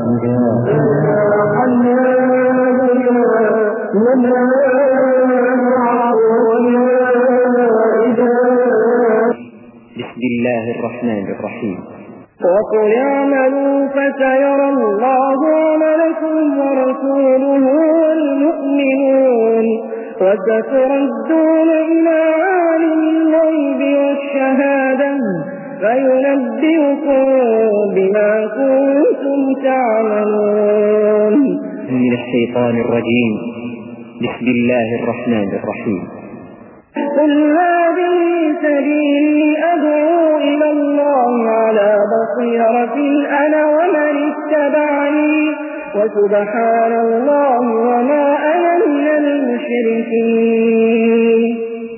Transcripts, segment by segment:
بسم الله الرحمن الرحيم. وقل اعملوا فسيرى الله عملكم ورسوله والمؤمنون وستردون إلى عالم الغيب والشهادة فينبئكم بما كنتم تعملون. من الشيطان الرجيم. بسم الله الرحمن الرحيم. قل هذه سبيلي أدعو إلى الله على بصيرة أنا ومن اتبعني وسبحان الله وما أنا من المشركين.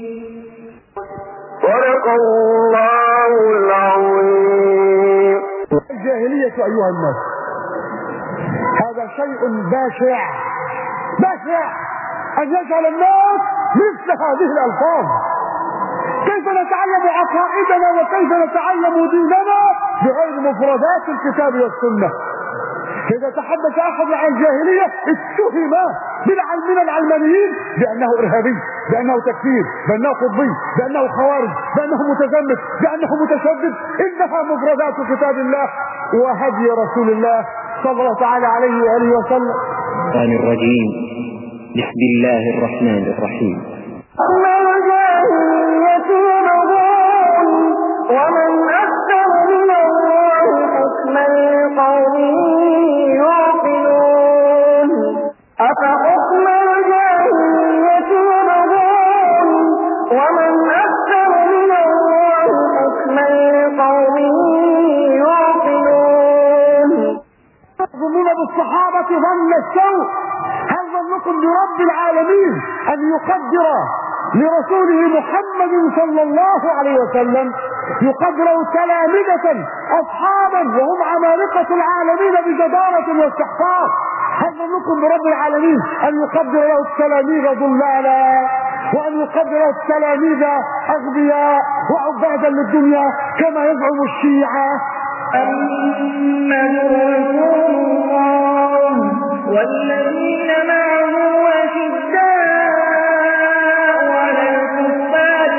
صدق الله العظيم. الجاهلية أيها الناس هذا شيء بشع أن يجعل الناس مثل هذه الألفاظ. كيف نتعلم عقائدنا وكيف نتعلم ديننا بغير مفردات الكتاب والسنة؟ إذا تحدث أحد عن الجاهلية اتهم من العلمانيين بأنه إرهابي، بأنه تكفير، بأنه قطبي، بأنه خوارج، بأنه متزمت، بأنه متشدد. إنها مفردات كتاب الله وهدي رسول الله صلى الله تعالى عليه وآله وسلم. الشيطان الرجيم. بسم الله الرحمن الرحيم. ومن أحسن من الله حكما لقوم يعقلون. أفحكم الجاهلية يبغون ومن أحسن من الله حكما لقوم يعقلون. يظنون بالصحابة ظن السوء. هل ظنكم برب العالمين أن يقدر لرسوله محمد صلى الله عليه وسلم يقدر تلامذة أصحابا وهم عمالقة العالمين بجدارة واستحقاق؟ هل ظنكم برب العالمين أن يقدر له التلاميذ ضلالا وأن يقدر له التلاميذ أغبياء وعبادا للدنيا كما يزعم الشيعة؟ أمن رسول الله والذين معه أشداء على الكفار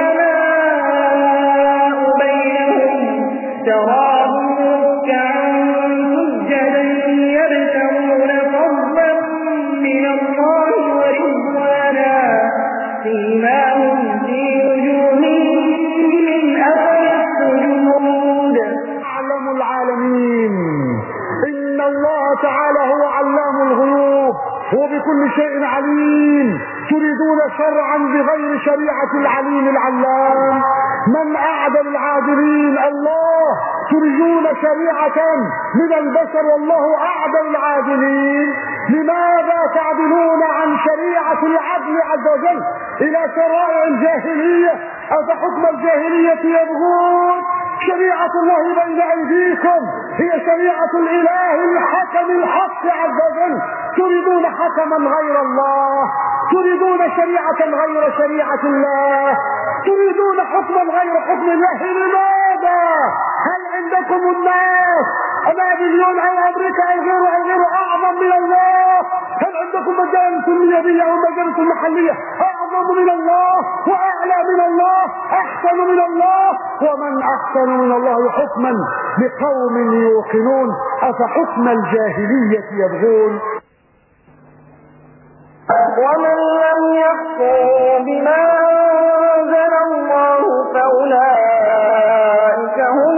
رحماء بينهم تراهم ركعا سجدا يبتغون فضلا من الله ورضوانا سيماهم في وجوههم من أثر السجود. أعلم العالمين. إن الله تعالى هو علام الغيوب، هو بكل شيء عليم. تريدون شرعا بغير شريعة العليم العلام. من أعدل العادلين؟ الله. تريدون شريعة من البشر والله أعدل العادلين. لماذا تعدلون عن شريعة العدل عز وجل إلى شرائع الجاهلية؟ أفحكم الجاهلية يبغون؟ شريعة الله بين أيديكم هي شريعة الإله الحكم الحق عز وجل. تريدون حكما غير الله، تريدون شريعة غير شريعة الله، تريدون حكما غير حكم الله. لماذا؟ هل عندكم الناس أمريكا أو أمريكا أو غيره أعظم من الله؟ هل عندكم مجالس النيابية أو مجالس المحلية أعظم من الله وأعلى من الله أحسن من الله؟ ومن أحسن من الله حكما لقوم يوقنون. أفحكم الجاهلية يبغون؟ ومن لم يحكم بما أنزل الله فأولئك هم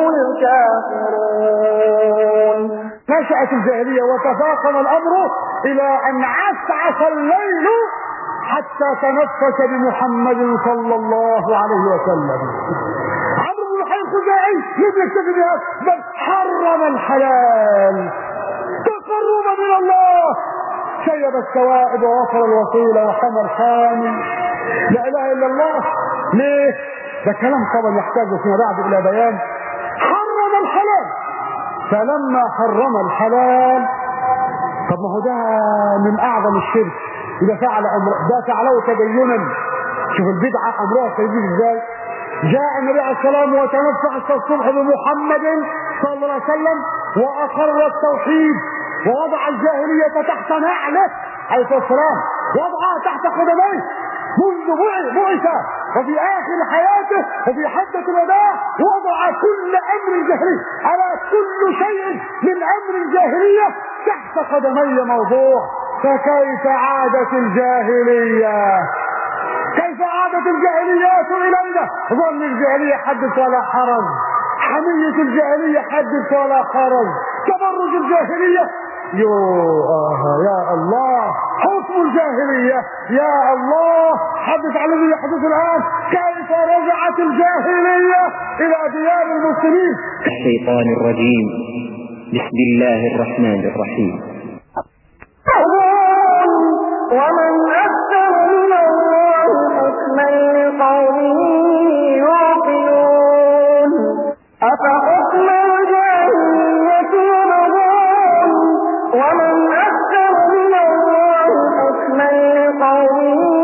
الكافرون. نشأت الجاهلية وتفاقم الأمر إلى أن عسعس الليل حتى تنفس بمحمد صلى الله عليه وسلم. عمرو بن الحي الخزاعي لم يكتفي بها بل حرم الحلال تقربا إلى الله. شيب السوائب ووصل الوصيلة وحمى الحامي. لا إله إلا الله. ليه؟ ده كلام طبعا يحتاج فيما بعد إلى بيان. حرم الحلال، فلما حرم الحلال طب ما هو ده من أعظم الشرك. إذا فعل أمر ده فعله تدينا. شوف البدعة أمرها سيدين إزاي. جاء النبي عليه السلام وتنفس الصبح بمحمد صلى الله عليه وسلم وأقر التوحيد ووضع الجاهلية تحت نعله عليه السلام، وضعها تحت قدميه منذ بعث، وفي آخر حياته وفي حجة الوداع وضع كل أمر الجاهلية، على كل شيء من أمر الجاهلية تحت قدمي موضوع. فكيف عادت الجاهلية؟ كيف عادت الجاهليات إلينا؟ ظن الجاهلية حدث ولا حرج، حمية الجاهلية حدث ولا حرج، تبرج الجاهلية يا الله، حكم الجاهلية يا الله. حدث عن الذي يحدث الآن، كيف رجعت الجاهلية إلى ديار المسلمين. الشيطان الرجيم. بسم الله الرحمن الرحيم. ومن أحسن من الله حكما لقوم يوقنون أفحكم الجاهلية يبغون ومن أحسن من الله حكما لقوم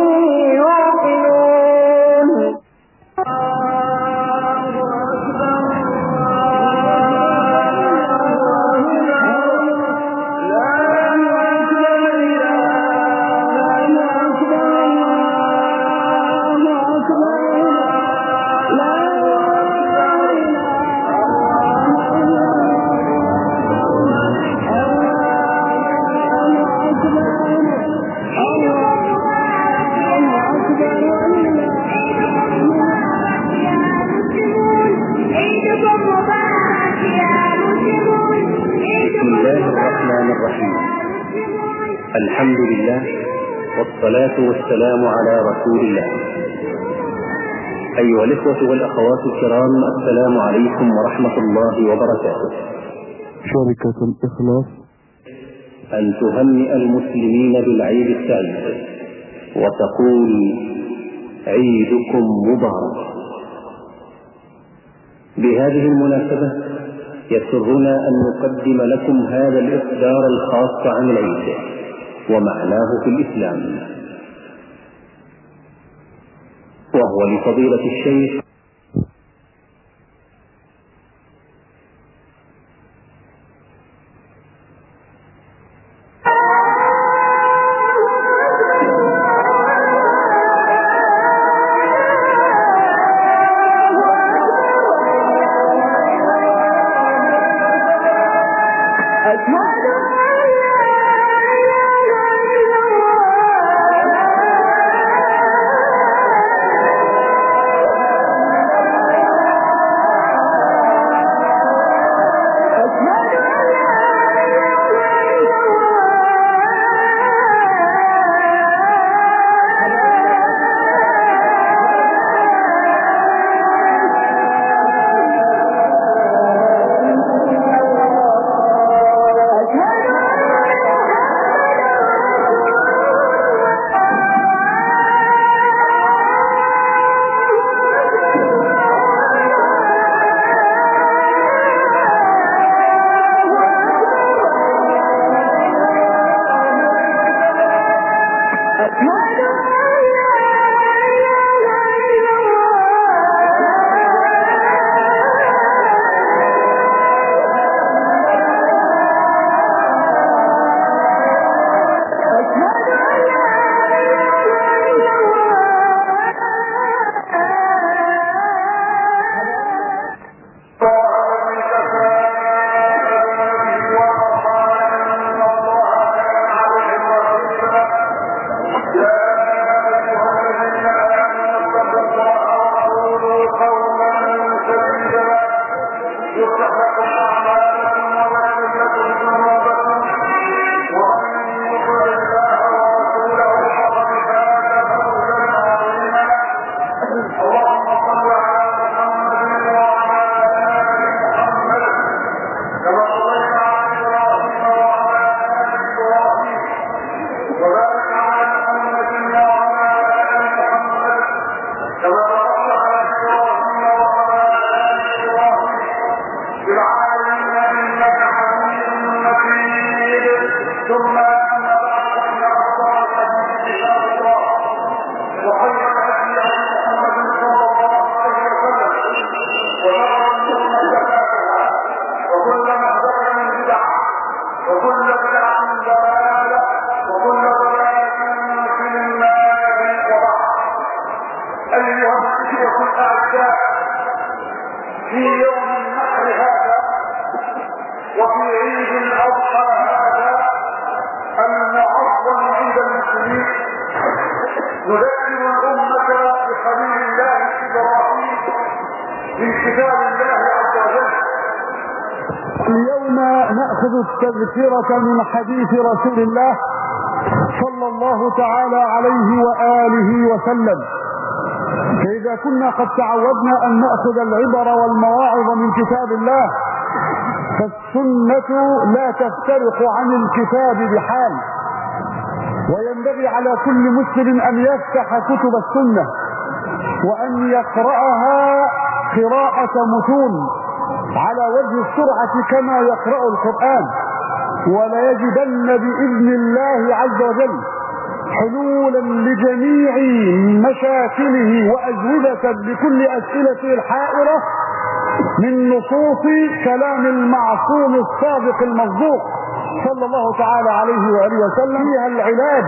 يوقنون. الحمد لله والصلاة والسلام على رسول الله. أيها الإخوة والأخوات الكرام، السلام عليكم ورحمة الله وبركاته. شركة الإخلاص أن تهنئ المسلمين بالعيد السعيد وتقول عيدكم مبارك. بهذه المناسبة يسرنا أن نقدم لكم هذا الإصدار الخاص عن العيد ومعناه في الإسلام، وهو لفضيلة الشيخ العالمين في يوم النحر هذا وفي عيد الأضحى هذا المعظم عند المسلمين نذكر الأمة بخليل الله إبراهيم من كتاب الله عز وجل. اليوم نأخذ التذكرة من حديث رسول الله صلى الله تعالى عليه وآله وسلم. فإذا كنا قد تعودنا أن نأخذ العبر والمواعظ من كتاب الله فالسنة لا تفترق عن الكتاب بحال، وينبغي على كل مسلم أن يفتح كتب السنة وأن يقرأها قراءة متون على وجه السرعة كما يقرأ القرآن، ولا يجدن بإذن الله عز وجل حلولا لجميع مشاكله وأجوبة لكل أسئلته الحائرة من نصوص كلام المعصوم الصادق المصدوق صلى الله تعالى عليه وآله وسلم فيها العلاج.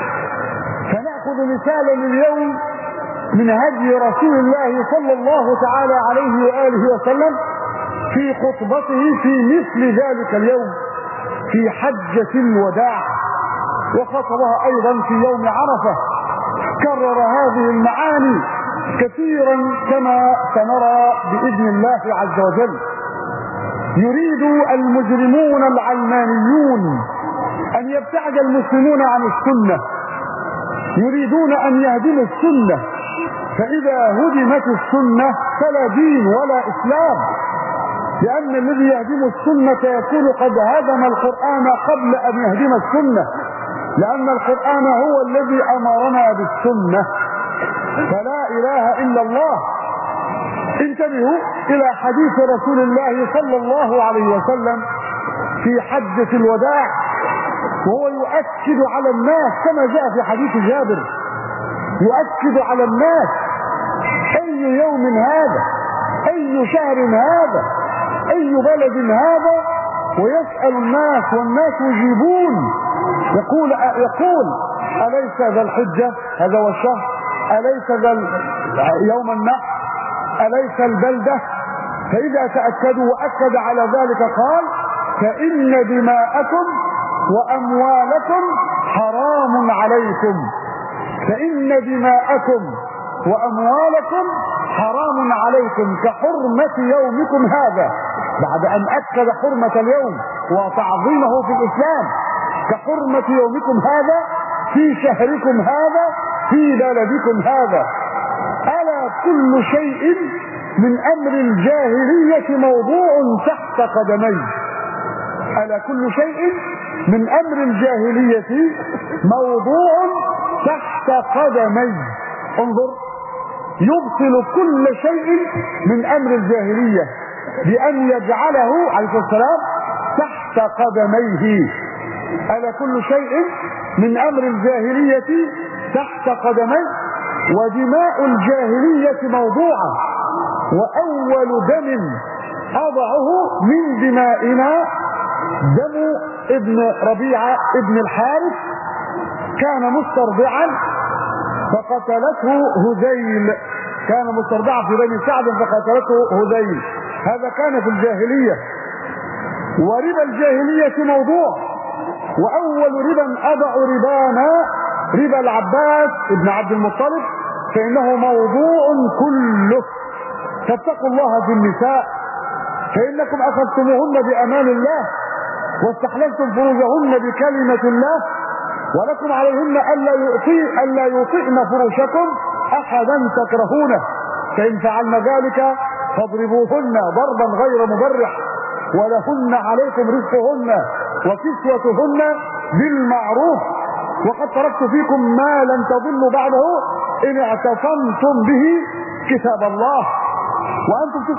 فنأخذ مثالا اليوم من هدي رسول الله صلى الله تعالى عليه وآله وسلم في خطبته في مثل ذلك اليوم في حجة الوداع، وخطبها أيضا في يوم عرفة. كرر هذه المعاني كثيرا كما سنرى بإذن الله عز وجل. يريد المجرمون العلمانيون أن يبتعد المسلمون عن السنة، يريدون أن يهدموا السنة، فإذا هدمت السنة فلا دين ولا إسلام، لأن الذي يهدم السنة يكون قد هدم القرآن قبل أن يهدم السنة، لأن القرآن هو الذي أمرنا بالسنة، فلا إله إلا الله. انتبهوا إلى حديث رسول الله صلى الله عليه وسلم في حجة الوداع، وهو يؤكد على الناس كما جاء في حديث جابر، يؤكد على الناس أي يوم هذا، أي شهر هذا، أي بلد هذا، ويسأل الناس والناس يجيبون. يقول أليس ذا الحجة هذا هو الشهر، أليس ذا يوم النحر، أليس البلدة؟ فإذا تأكدوا وأكد على ذلك قال فإن دماءكم وأموالكم حرام عليكم، فإن دماءكم وأموالكم حرام عليكم كحرمة يومكم هذا، بعد أن أكد حرمة اليوم وتعظيمه في الإسلام، كحرمة يومكم هذا في شهركم هذا في بلدكم هذا. ألا كل شيء من أمر الجاهلية موضوع تحت قدمي، ألا كل شيء من أمر الجاهلية موضوع تحت قدمي. انظر، يبطل كل شيء من أمر الجاهلية بأن يجعله عليه السلام تحت قدميه. ألا كل شيء من أمر الجاهلية تحت قدميه، ودماء الجاهلية موضوعة، وأول دم أضعه من دمائنا دم ابن ربيعة ابن الحارث، كان مسترضعا فقتلته هذيل، كان مسترضعا في بني سعد فقتلته هذيل، هذا كان في الجاهلية. وربا الجاهلية موضوع، وأول ربا أضع ربانا ربا العباس ابن عبد المطلب، فإنه موضوع كله. فاتقوا الله في النساء، فإنكم أخذتموهن بأمان الله واستحللتم فروجهن بكلمة الله، ولكم عليهن ألا يطئن فروشكم أحدا تكرهونه، فإن فعلن ذلك فاضربوهن ضربا غير مبرح، ولهن عليكم رزقهن وكسوتهن بالمعروف، وقد تركت فيكم ما لن تضلوا بعده إن اعتصمتم به كتاب الله. وأنتم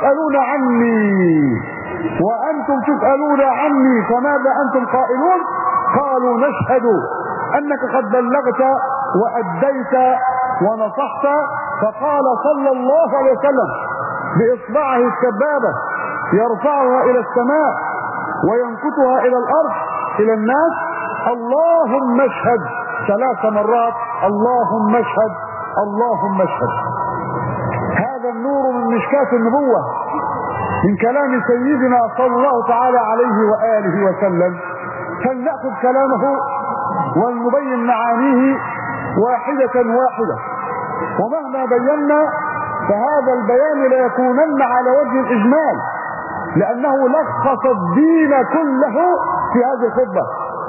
تسألون عني فماذا أنتم قائلون؟ قالوا نشهد أنك قد بلغت وأديت ونصحت. فقال صلى الله عليه وسلم بإصبعه السبابة يرفعها إلى السماء وينكتها إلى الأرض إلى الناس: اللهم اشهد 3 مرات، اللهم اشهد، اللهم اشهد. هذا النور من مشكاة النبوة، من كلام سيدنا صلى الله تعالى عليه وآله وسلم، فلنأخذ كلامه ولنبين معانيه واحدة واحدة، ومهما بينا فهذا البيان لا يكونن على وجه الإجمال، لأنه لخص الدين كله في هذه الخطبة.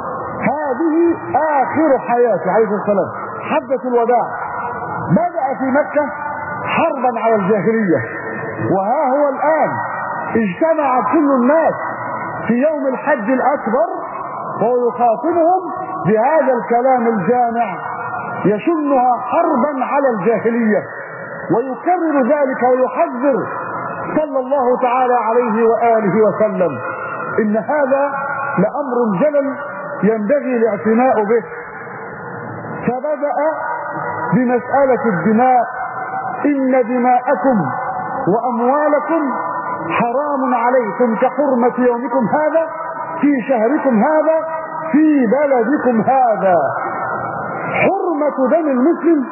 هذه آخر حياته عليه السلام، حجة الوداع. بدأ في مكة حربا على الجاهلية، وها هو الآن اجتمع كل الناس في يوم الحج الأكبر وهو يخاطبهم بهذا الكلام الجامع يشنها حربا على الجاهلية، ويكرر ذلك ويحذر صلى الله تعالى عليه وآله وسلم. إن هذا لأمر جلل ينبغي الاعتناء به. فبدأ بمسألة الدماء. إن دماءكم وأموالكم حرام عليكم كحرمة يومكم هذا في شهركم هذا في بلدكم هذا. حرمة دم المسلم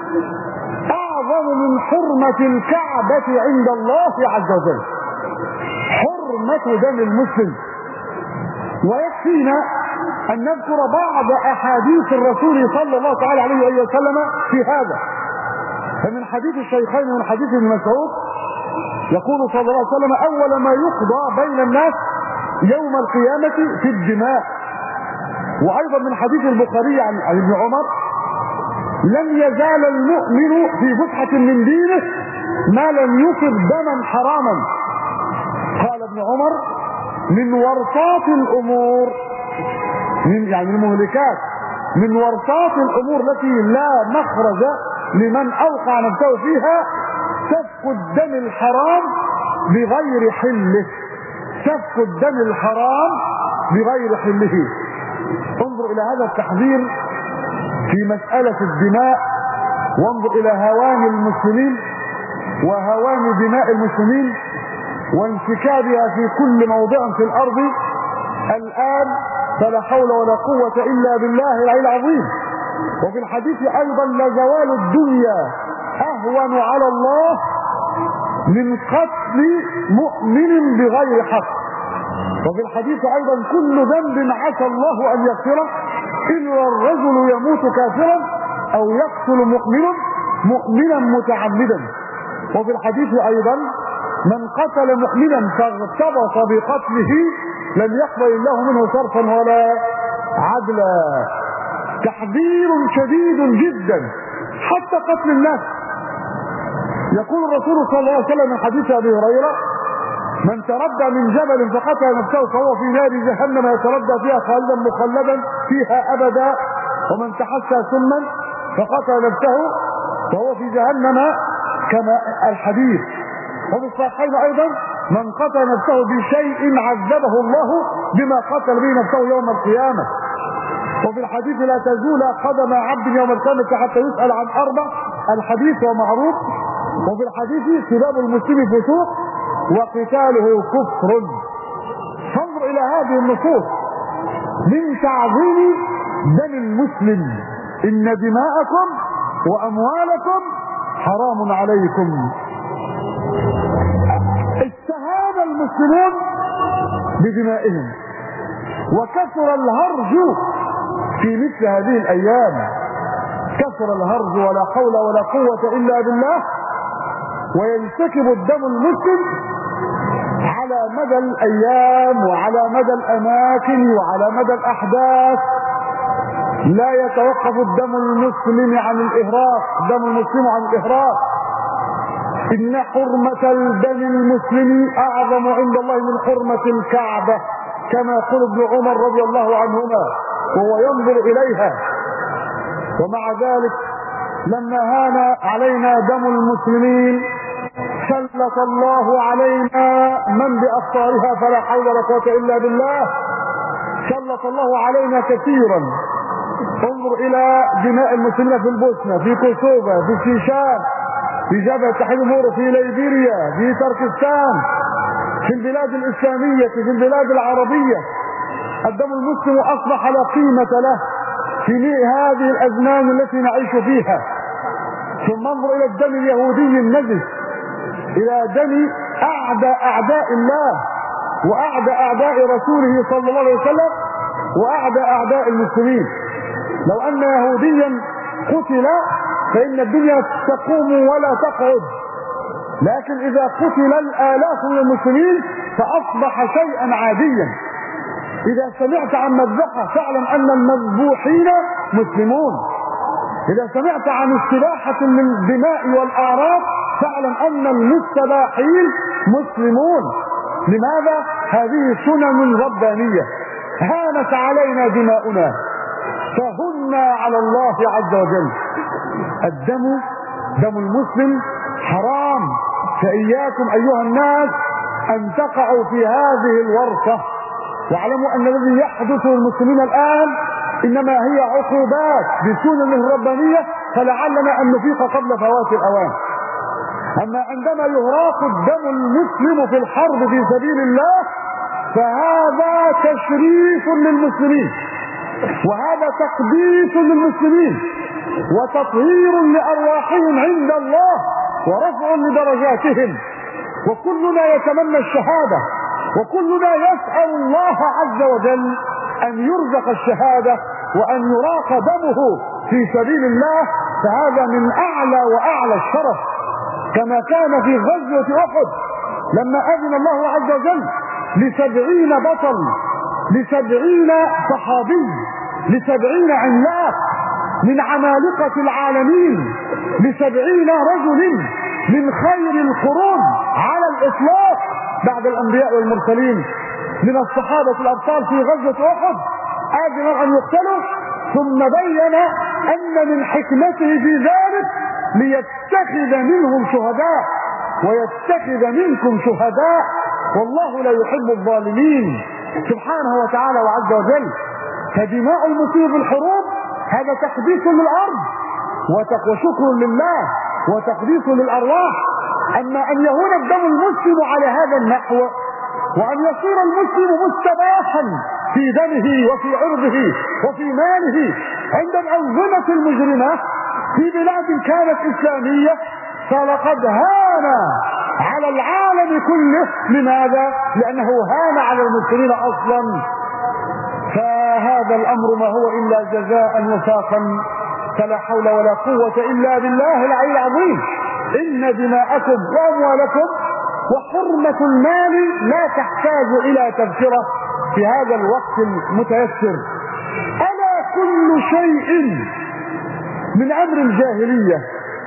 أعظم من حرمة الكعبة عند الله عز وجل. حرمة دم المسلم. ويكفينا أن نذكر بعض أحاديث الرسول صلى الله تعالى عليه وسلم في هذا. فمن حديث الشيخين ومن حديث ابن مسعود يقول صلى الله عليه وسلم: أول ما يقضى بين الناس يوم القيامة في الدماء. وأيضا من حديث البخاري عن ابن عمر: لن يزال المؤمن في فسحة من دينه ما لم يصب دما حراما. قال ابن عمر: من ورطات الأمور، يعني المهلكات، من ورطات الأمور التي لا مخرج لمن أوقع نفسه فيها سفك الدم الحرام بغير حله. سفك الدم الحرام بغير حله. انظر إلى هذا التحذير في مسألة الدماء، وانظر إلى هوان المسلمين وهوان دماء المسلمين وانسكابها في كل موضع في الأرض الآن. فلا حول ولا قوة إلا بالله العلي العظيم. وفي الحديث أيضا: لزوال الدنيا أهون على الله من قتل مؤمن بغير حق. وفي الحديث أيضا: كل ذنب عسى الله أن يغفره إلا الرجل يموت كافرا أو يقتل مؤمنا متعمدا. وفي الحديث أيضا: من قتل مؤمنا فاغتبط بقتله لم يقبل الله منه صرفا ولا عدلا. تحذير شديد جدا حتى قتل الناس. يقول الرسول صلى الله عليه وسلم من حديث أبي هريرة: من تردى من جبل فقتل نفسه فهو في نار جهنم يتردى فيها خالدا مخلدا فيها أبدا، ومن تحسى سما فقتل نفسه فهو في جهنم كما الحديث. وفي الصحيحين أيضا: من قتل نفسه بشيء عذبه الله بما قتل به نفسه يوم القيامة. وفي الحديث: لا تزول قدم عبد يوم القيامة حتى يسأل عن أربع. الحديث ومعروف. وفي الحديث: سباب المسلم فسوق وقتاله كفر. فانظر إلى هذه النصوص من تعظيم دم المسلم. إن دماءكم وأموالكم حرام عليكم. استهان المسلمون بدمائهم، وكثر الهرج في مثل هذه الأيام. كثر الهرج ولا حول ولا قوة إلا بالله. وينسكب الدم المسلم على مدى الأيام وعلى مدى الأماكن وعلى مدى الأحداث. لا يتوقف الدم المسلم عن الإهراق. دم المسلم عن الإهراق. إن حرمة الدم المسلم أعظم عند الله من حرمة الكعبة، كما يقول ابن عمر رضي الله عنهما وهو ينظر إليها. ومع ذلك لما هان علينا دم المسلمين سلط الله علينا من بأبصارها فلا حول ولا قوة إلا بالله. سلط الله علينا كثيرا. انظر إلى دماء المسلمين في البوسنة، في كوسوفا، في الشيشان، في جبهة تحرير مورو، في ليبيريا، في تركستان، في البلاد الإسلامية، في البلاد العربية. الدم المسلم أصبح لا قيمة له في هذه الأزمان التي نعيش فيها. ثم انظر إلى الدم اليهودي النجس، إلى دم أعدى أعداء الله وأعدى أعداء رسوله صلى الله عليه وسلم وأعدى أعداء المسلمين. لو أن يهوديا قتل فإن الدنيا تقوم ولا تقعد، لكن إذا قتل الآلاف من المسلمين فأصبح شيئا عاديا. إذا سمعت عن مذبحة فاعلم أن المذبوحين مسلمون. إذا سمعت عن استباحة للدماء والأعراض فاعلم أن المستباحين مسلمون. لماذا؟ هذه سنن ربانية. هانت علينا دماؤنا فهن على الله عز وجل. الدم دم المسلم حرام، فإياكم أيها الناس أن تقعوا في هذه الورطة. واعلموا أن الذي يحدث للمسلمين الآن إنما هي عقوبات بسنن الربانية، فلعلنا أن نفيق قبل فوات الأوان. أما عندما يهراق الدم المسلم في الحرب في سبيل الله فهذا تشريف للمسلمين، وهذا تقديس للمسلمين، وتطهير لأرواحهم عند الله، ورفع لدرجاتهم. وكلنا يتمنى الشهادة، وكلنا يسأل الله عز وجل أن يرزق الشهادة وأن يراق دمه في سبيل الله، فهذا من أعلى وأعلى الشرف. كما كان في غزوة أحد لما أذن الله عز وجل ل70 بطل، ل70 صحابي، ل70 عملاق من عمالقة العالمين، ل70 رجل من خير القرون على الإطلاق بعد الأنبياء والمرسلين من الصحابة الأبطال في غزوة أحد، أذن أن يقتلوا، ثم بين أن من حكمته في ذلك ليتخذ منهم شهداء ويتخذ منكم شهداء، والله لا يحب الظالمين سبحانه وتعالى وعز وجل. فدماء المسلمين في الحروب هذا تقديس للأرض وشكر لله وتقديس للأرواح. أما أن يهون الدم المسلم على هذا النحو، وأن يصير المسلم مستباحا في دمه وفي عرضه وفي ماله عند الأنظمة المجرمة في بلاد كانت إسلامية، فلقد هان على العالم كله. لماذا؟ لأنه هان على المسلمين أصلا. فهذا الأمر ما هو إلا جزاء وفاقا، فلا حول ولا قوة إلا بالله العلي العظيم. إن دماءكم وأموالكم وحرمة المال لا تحتاج إلى تذكرة في هذا الوقت المتيسر. ألا كل شيء من أمر الجاهلية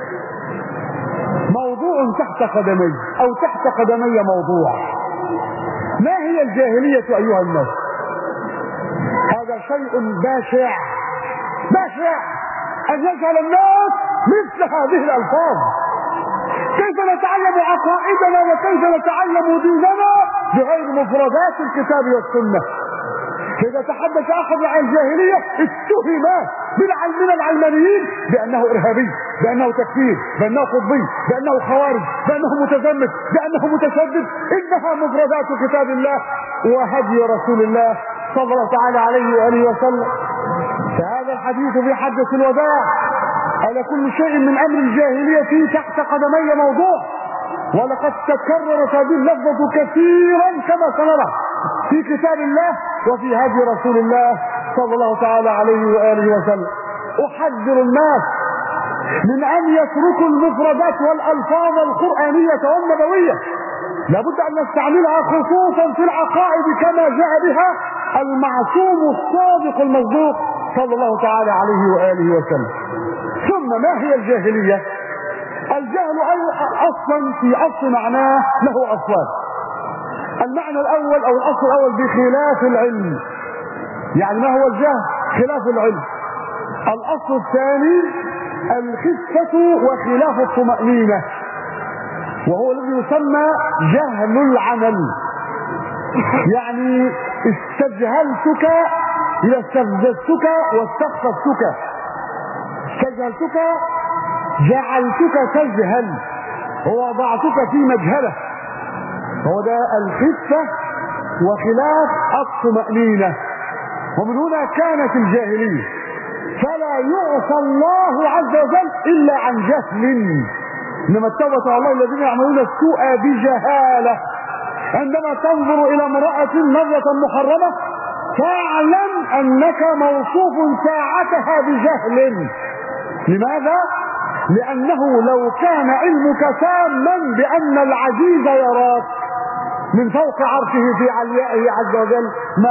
موضوع تحت قدمي أو تحت قدمي موضوع. ما هي الجاهلية أيها الناس؟ هذا شيء بشع بشع أن يجعل الناس مثل هذه الألفاظ. كيف نتعلم عقائدنا وكيف نتعلم ديننا بغير مفردات الكتاب والسنة؟ إذا تحدث أحد عن الجاهلية اتهم من العلمانيين بأنه إرهابي، بأنه تكفير، بأنه قطبي، بأنه خوارج، بأنه متزمت، بأنه متشدد. إنها مفردات كتاب الله وهدي رسول الله صلى الله تعالى عليه وآله وسلم. فهذا الحديث في حجة الوداع على كل شيء من أمر الجاهلية تحت قدمي موضوع، ولقد تكررت هذه اللفظة كثيرا كما سنرى في كتاب الله وفي هدي رسول الله صلى الله تعالى عليه وآله وسلم. أحذر الناس من أن يتركوا المفردات والألفاظ القرآنية والنبوية، لابد أن نستعملها خصوصا في العقائد كما جاء بها المعصوم الصادق المصدوق صلى الله تعالى عليه وآله وسلم. ثم ما هي الجاهلية؟ الجهل أصلا في أصل معناه له أصلان. المعنى الأول أو الأصل الأول بخلاف العلم، يعني ما هو الجهل؟ خلاف العلم. الأصل الثاني الخفة وخلاف الطمأنينة، وهو الذي يسمى جهل العمل. يعني استجهلتك إذا استفززتك واستخففتك، استجهلتك جعلتك تجهل ووضعتك في مجهلة، هو ده الخفة وخلاف الطمأنينة. ومن هنا كانت الجاهلية، فلا يعصى الله عز وجل إلا عن جهل. انما التوبة على الله الذين يعملون السوء بجهالة. عندما تنظر الى امرأة نظرة محرمة فاعلم انك موصوف ساعتها بجهل. لماذا؟ لانه لو كان علمك تاما بان العزيز يراك من فوق عرشه في عليائه عز وجل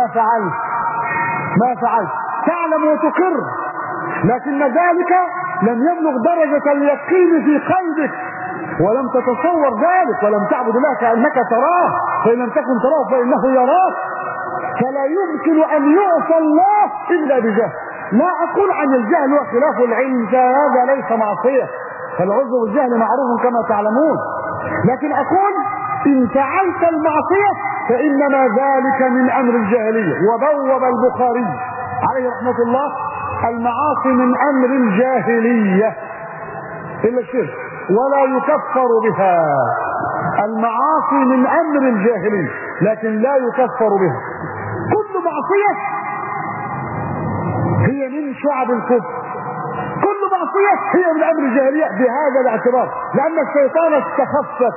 ما فعلت تعلم وتقر، لكن ذلك لم يبلغ درجة اليقين في قلبك، ولم تتصور ذلك، ولم تعبد الله كأنك تراه، فإن لم تكن تراه فإنه يراك. فلا يمكن أن يعصى الله إلا بجهل. لا أقول عن الجهل وخلاف العلم، فهذا ليس معصية، فالعذر بالجهل معروف كما تعلمون، لكن أقول إن فعلت المعصية فإنما ذلك من أمر الجاهلية. وبوب البخاري عليه رحمة الله المعاصي من أمر الجاهلية إلا الشرك ولا يكفر بها. المعاصي من أمر الجاهلية لكن لا يكفر بها. كل معصية هي من شعب الكفر، كل معصية هي من أمر الجاهلية بهذا الاعتبار، لأن الشيطان استخفت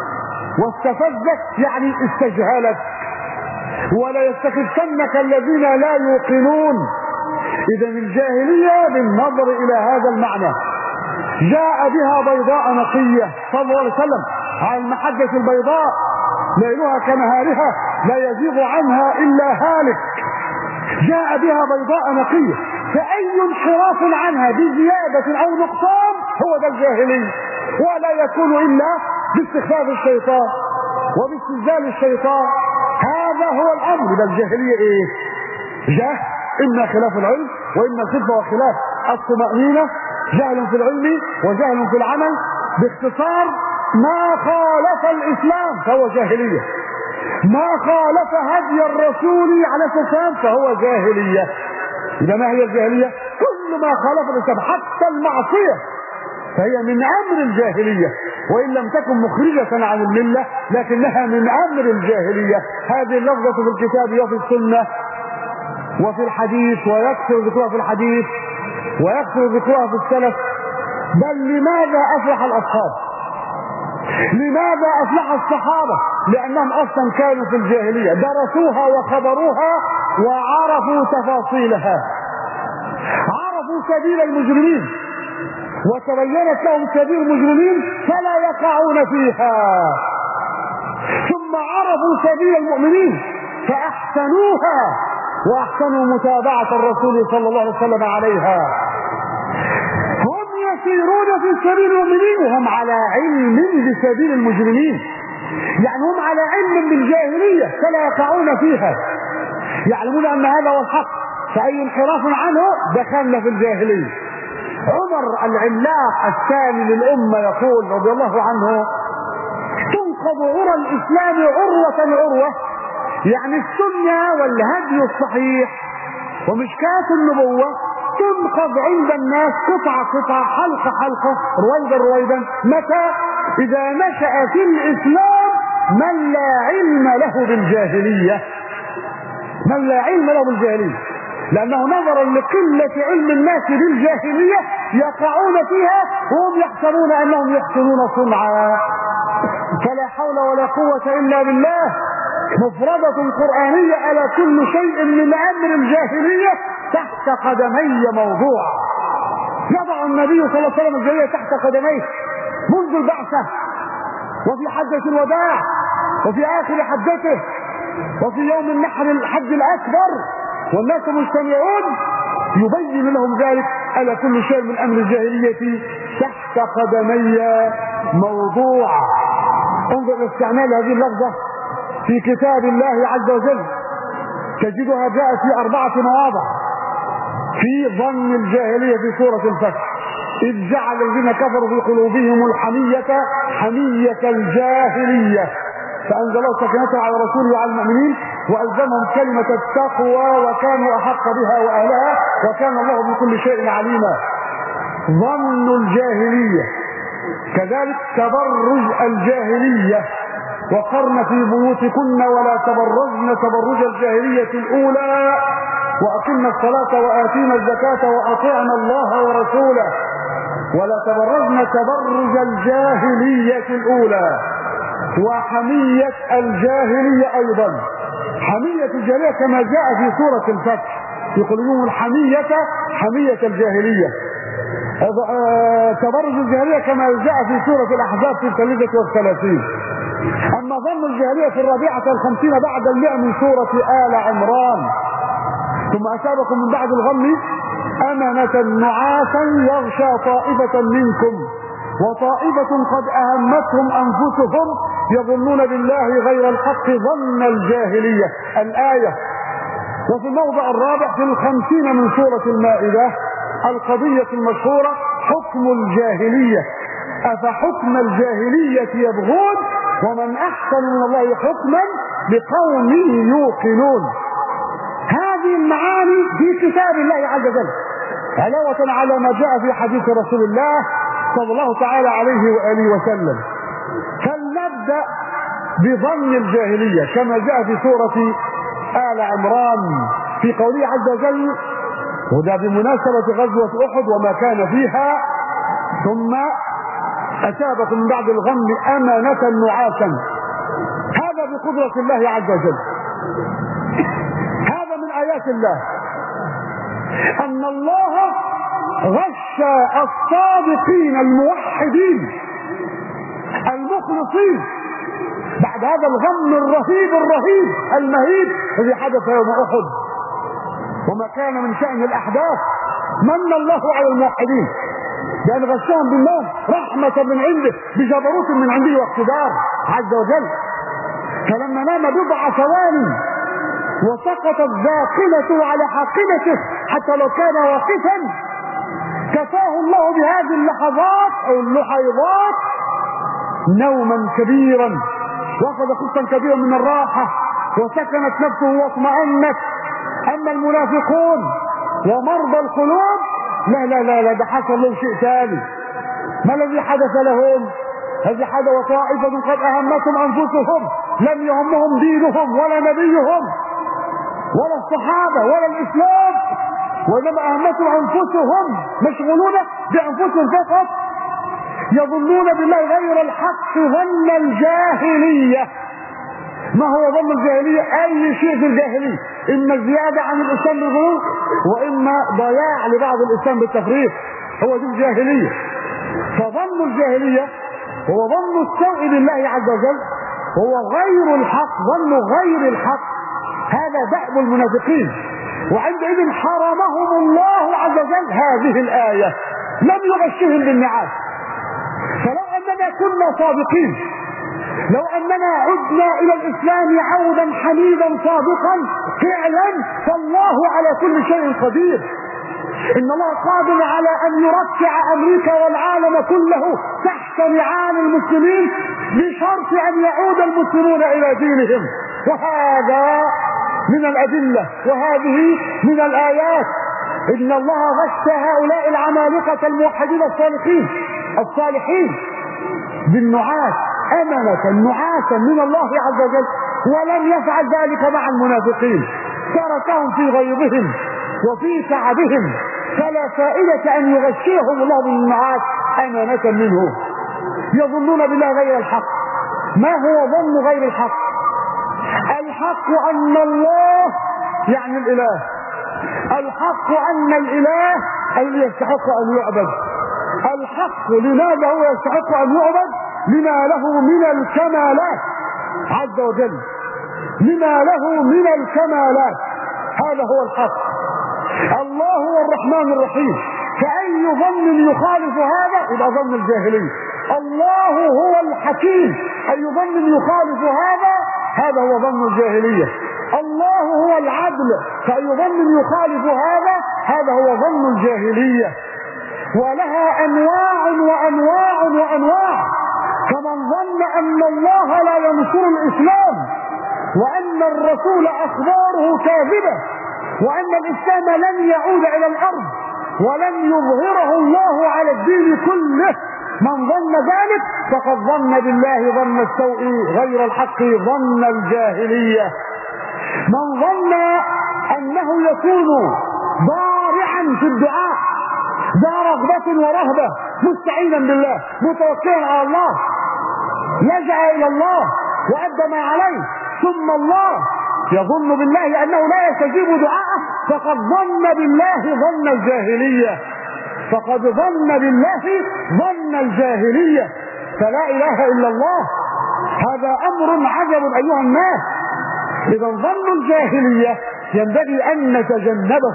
واستفزك يعني استجهلك. ولا يستخفنك الذين لا يوقنون. إذا الجاهلية بالنظر إلى هذا المعنى جاء بها بيضاء نقية صلى الله عليه وسلم على المحجة البيضاء ليلها كنهارها لا يزيغ عنها إلا هالك. جاء بها بيضاء نقية، فأي انحراف عنها بزيادة أو نقصان هو ده الجاهلي، ولا يكون إلا باستخفاف الشيطان وباستنزال الشيطان. هذا هو الأمر. ده الجاهلية إيه؟ جهل، إما خلاف العلم وإما الخفة وخلاف الطمأنينة، جهل في العلم وجهل في العمل. باختصار ما خالف الإسلام فهو جاهلية، ما خالف هدي الرسول عليه الصلاة والسلام فهو جاهلية. إذا ما هي الجاهلية؟ كل ما خالف الإسلام حتى المعصية فهي من أمر الجاهلية، وإن لم تكن مخرجة عن الملة لكنها من أمر الجاهلية. هذه اللفظة في الكتاب وفي السنة وفي الحديث، ويكثر ذكرها في الحديث ويكثر ذكرها في السلف. بل لماذا أفلح الأصحاب؟ لماذا أفلح الصحابة؟ لأنهم أصلا كانوا في الجاهلية، درسوها وخبروها وعرفوا تفاصيلها، عرفوا سبيل المجرمين وتبينت لهم سبيل المجرمين فلا يقعون فيها، ثم عرفوا سبيل المؤمنين فأحسنوها وأحسنوا متابعة الرسول صلى الله عليه وسلم عليها. هم يسيرون في سبيل المؤمنين وهم على علم بسبيل المجرمين، يعني هم على علم بالجاهلية فلا يقعون فيها، يعلمون أن هذا هو الحق، فأي انحراف عنه دخلنا في الجاهلية. عمر العملاق الثاني للأمة يقول رضي الله عنه: تنقض عرى الإسلام عروة عروة، يعني السنة والهدي الصحيح ومشكاة النبوة تنقض عند الناس قطعة قطعة، حلقة حلقة، رويدا رويدا. متى؟ إذا نشأ في الإسلام من لا علم له بالجاهلية، من لا علم له بالجاهلية، لأنه نظرا لقلة علم الناس بالجاهلية يقعون فيها وهم يحسبون أنهم يحسنون صنعا. فلا حول ولا قوة إلا بالله. مفردة قرآنية على كل شيء من أمر الجاهلية تحت قدمي موضوع. يضع النبي صلى الله عليه وسلم الجاهلية تحت قدميه منذ البعثة وفي حجة الوداع وفي آخر حجته وفي يوم النحر الحج الأكبر، والناس مجتمعون يبين لهم ذلك. ألا كل شيء من أمر الجاهلية تحت قدمي موضوع. انظر استعمال هذه اللفظة في كتاب الله عز وجل، تجدها جاءت في 4 مواضع في ظن الجاهلية في سورة الفتح: إذ جعل الذين كفروا في قلوبهم الحمية حمية الجاهلية فأنزلوا سكينته على رسوله وعلى المؤمنين وألزمهم كلمة التقوى وكانوا أحق بها وأهلها وكان الله بكل شيء عليما. ظن الجاهلية. كذلك تبرج الجاهلية: وقرن في بيوتكن ولا تبرجن تبرج الجاهلية الأولى وأقمنا الصلاة وآتينا الزكاة وأطعنا الله ورسوله. ولا تبرجن تبرج الجاهلية الأولى وحمية الجاهلية أيضا. حمية الجاهلية كما جاء في سورة الفتح يقول يوم الحمية حمية الجاهلية. تبرج الجاهلية كما جاء في سورة الأحزاب في 33. أما ظن الجاهلية في 54 بعد 100 من سورة آل عمران. ثم أصابكم من بعد الغم أمنة نعاسا يغشى طائفة منكم وطائفة قد أهمتهم أنفسهم يظنون بالله غير الحق ظن الجاهلية الآية. وفي الموضع الرابع في 50 من سورة المائدة القضية المشهورة حكم الجاهلية. أفحكم الجاهلية يبغون ومن أحسن من الله حكما لقوم يوقنون. هذه المعاني في كتاب الله عز وجل علاوة على ما جاء في حديث رسول الله صلى الله تعالى عليه وآله وسلم. فلنبدأ بظن الجاهلية كما جاء في سورة آل عمران في قوله عز وجل وده بمناسبة غزوة أحد وما كان فيها ثم أتابكم من بعد الغم أمنة نعاسا. هذا بقدرة الله عز وجل. هذا من آيات الله أن الله غش الصادقين الموحدين المخلصين بعد هذا الغم الرهيب المهيب الذي حدث يوم أحد وما كان من شأن الأحداث. من الله على الموحدين بأن غشهم بالله رحمة من عنده بجبروت من عنده واقتدار عز وجل. فلما نام بضع ثواني وسقطت ذاقنته على حاقنته حتى لو كان واقفا كفاه الله بهذه اللحظات أو اللحيضات نوما كبيرا واخذ قسطا كبيرا من الراحة وسكنت نفسه واطمأنت. أما المنافقون ومرضى القلوب لا لا لا لا ده حصل لهم شيء ثاني. ما الذي حدث لهم؟ هذه حدث وطائفة قد أهمتهم أنفسهم لم يهمهم دينهم ولا نبيهم ولا الصحابة ولا الإسلام وإنما أهمتهم أنفسهم مشغولون بأنفسهم فقط يظنون بالله غير الحق ظن الجاهلية. ما هو ظن الجاهلية؟ أي شيء في الجاهلية إما الزيادة عن الإسلام بالغلو وإما ضياع لبعض الإسلام بالتفريط هو دي الجاهلية. فظن الجاهلية هو ظن السوء بالله عز وجل هو غير الحق ظن غير الحق. هذا دأب المنافقين وعندئذ حرمهم الله عز وجل هذه الآية لم يغشهم بالنعاس. فلو أننا كنا صادقين لو أننا عدنا إلى الإسلام عودا حميدا صادقا فعلا فالله على كل شيء قدير. إن الله قادر على أن يركع أمريكا والعالم كله تحت نعال المسلمين بشرط أن يعود المسلمون إلى دينهم. وهذا من الأدلة وهذه من الآيات. إن الله غش هؤلاء العمالقة الموحدين الصالحين بالنعاس أمنة نعاسا من الله عز وجل ولم يفعل ذلك مع المنافقين تركهم في غيظهم وفي تعبهم فلا فائدة أن يغشيهم الله بالنعاس أمانة منه. يظنون بالله غير الحق. ما هو ظن غير الحق؟ الحق أن الله يعني الإله. الحق أن الإله الذي يستحق أن يعبد. الحق لماذا هو يستحق أن يعبد؟ لما له من الكمالات عز وجل لما له من الكمالات. هذا هو الحق. الله هو الرحمن الرحيم. فأي ظن يخالف هذا يبقى ظن الجاهلية. الله هو الحكيم. أي ظن يخالف هذا هو ظن الجاهلية. الله هو العدل. فأي ظن يخالف هذا هو ظن الجاهلية. ولها أنواع وأنواع وأنواع. فمن ظن أن الله لا ينصر الإسلام وأن الرسول أخباره كاذبة وأن الإسلام لن يعود إلى الأرض ولن يظهره الله على الدين كله من ظن ذلك فقد ظن بالله ظن السوء غير الحق ظن الجاهلية. من ظن أنه يكون ضارعا في الدعاء ذا رغبة ورهبة، مستعينا بالله، متوكلا على الله، لجأ إلى الله وأدى ما عليه، ثم الله يظن بالله أنه لا يستجيب دعاءه، فقد ظن بالله ظن الجاهلية، فقد ظن بالله ظن الجاهلية. فلا إله إلا الله، هذا أمر عجب أيها الناس. إذا ظن الجاهلية ينبغي أن نتجنبه.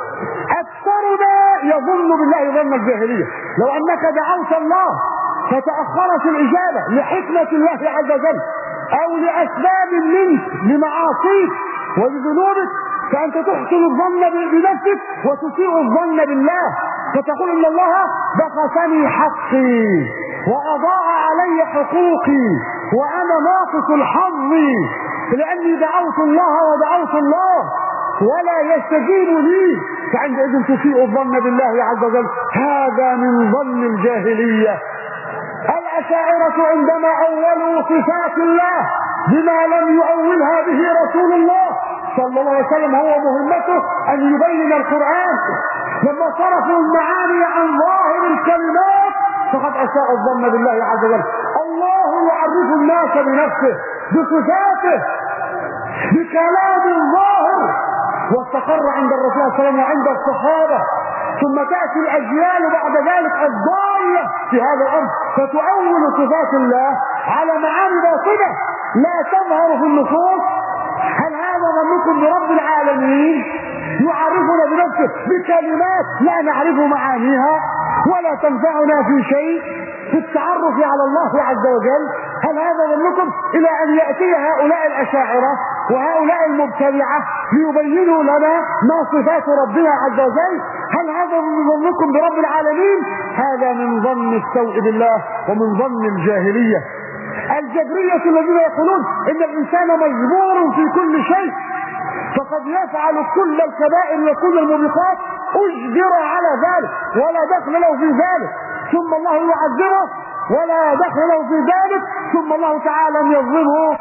أكثرنا يظن بالله ظن الجاهلية. لو أنك دعوت الله فتأخرت الإجابة لحكمة الله عز وجل أو لأسباب منك لمعاصيك ولذنوبك، فأنت تحسن الظن بنفسك وتسيء الظن بالله، فتقول إن الله بخسني حقي وأضاع علي حقوقي وأنا ناقص الحظ لأني دعوت الله ودعوت الله ولا يستجيب لي، فعندئذ تسيء الظن بالله عز وجل. هذا من ظن الجاهلية. الأشاعرة عندما أولوا صفات الله بما لم يؤولها به رسول الله صلى الله عليه وسلم، هو مهمته أن يبين القرآن، لما صرفوا المعاني عن ظاهر الكلمات فقد أساء الظن بالله عز وجل. الله يعرف الناس بنفسه بصفاته بكلام ظاهر، واستقر عند الرسول صلى الله عليه وسلم وعند الصحابة، ثم تأتي الأجيال بعد ذلك الضالة في هذا الأمر فتؤول صفات الله على معاني باطنة لا تظهر في النصوص. هل هذا ظنكم برب العالمين يعرفنا بنفسه بكلمات لا نعرف معانيها ولا تنفعنا في شيء في التعرف على الله عز وجل؟ هل هذا ظنكم إلى أن يأتي هؤلاء الأشاعرة وهؤلاء المبتدعة ليبينوا لنا ما صفات ربنا عز وجل؟ هل هذا من ظنكم برب العالمين؟ هذا من ظن السوء بالله ومن ظن الجاهلية. الجبرية الذين يقولون إن الإنسان مجبور في كل شيء، فقد يفعل كل الكبائر وكل الموبقات، أجبر على ذلك ولا دخل له في ذلك، ثم الله يعذبه ولا دخل له في ذلك، ثم الله تعالى يظلمه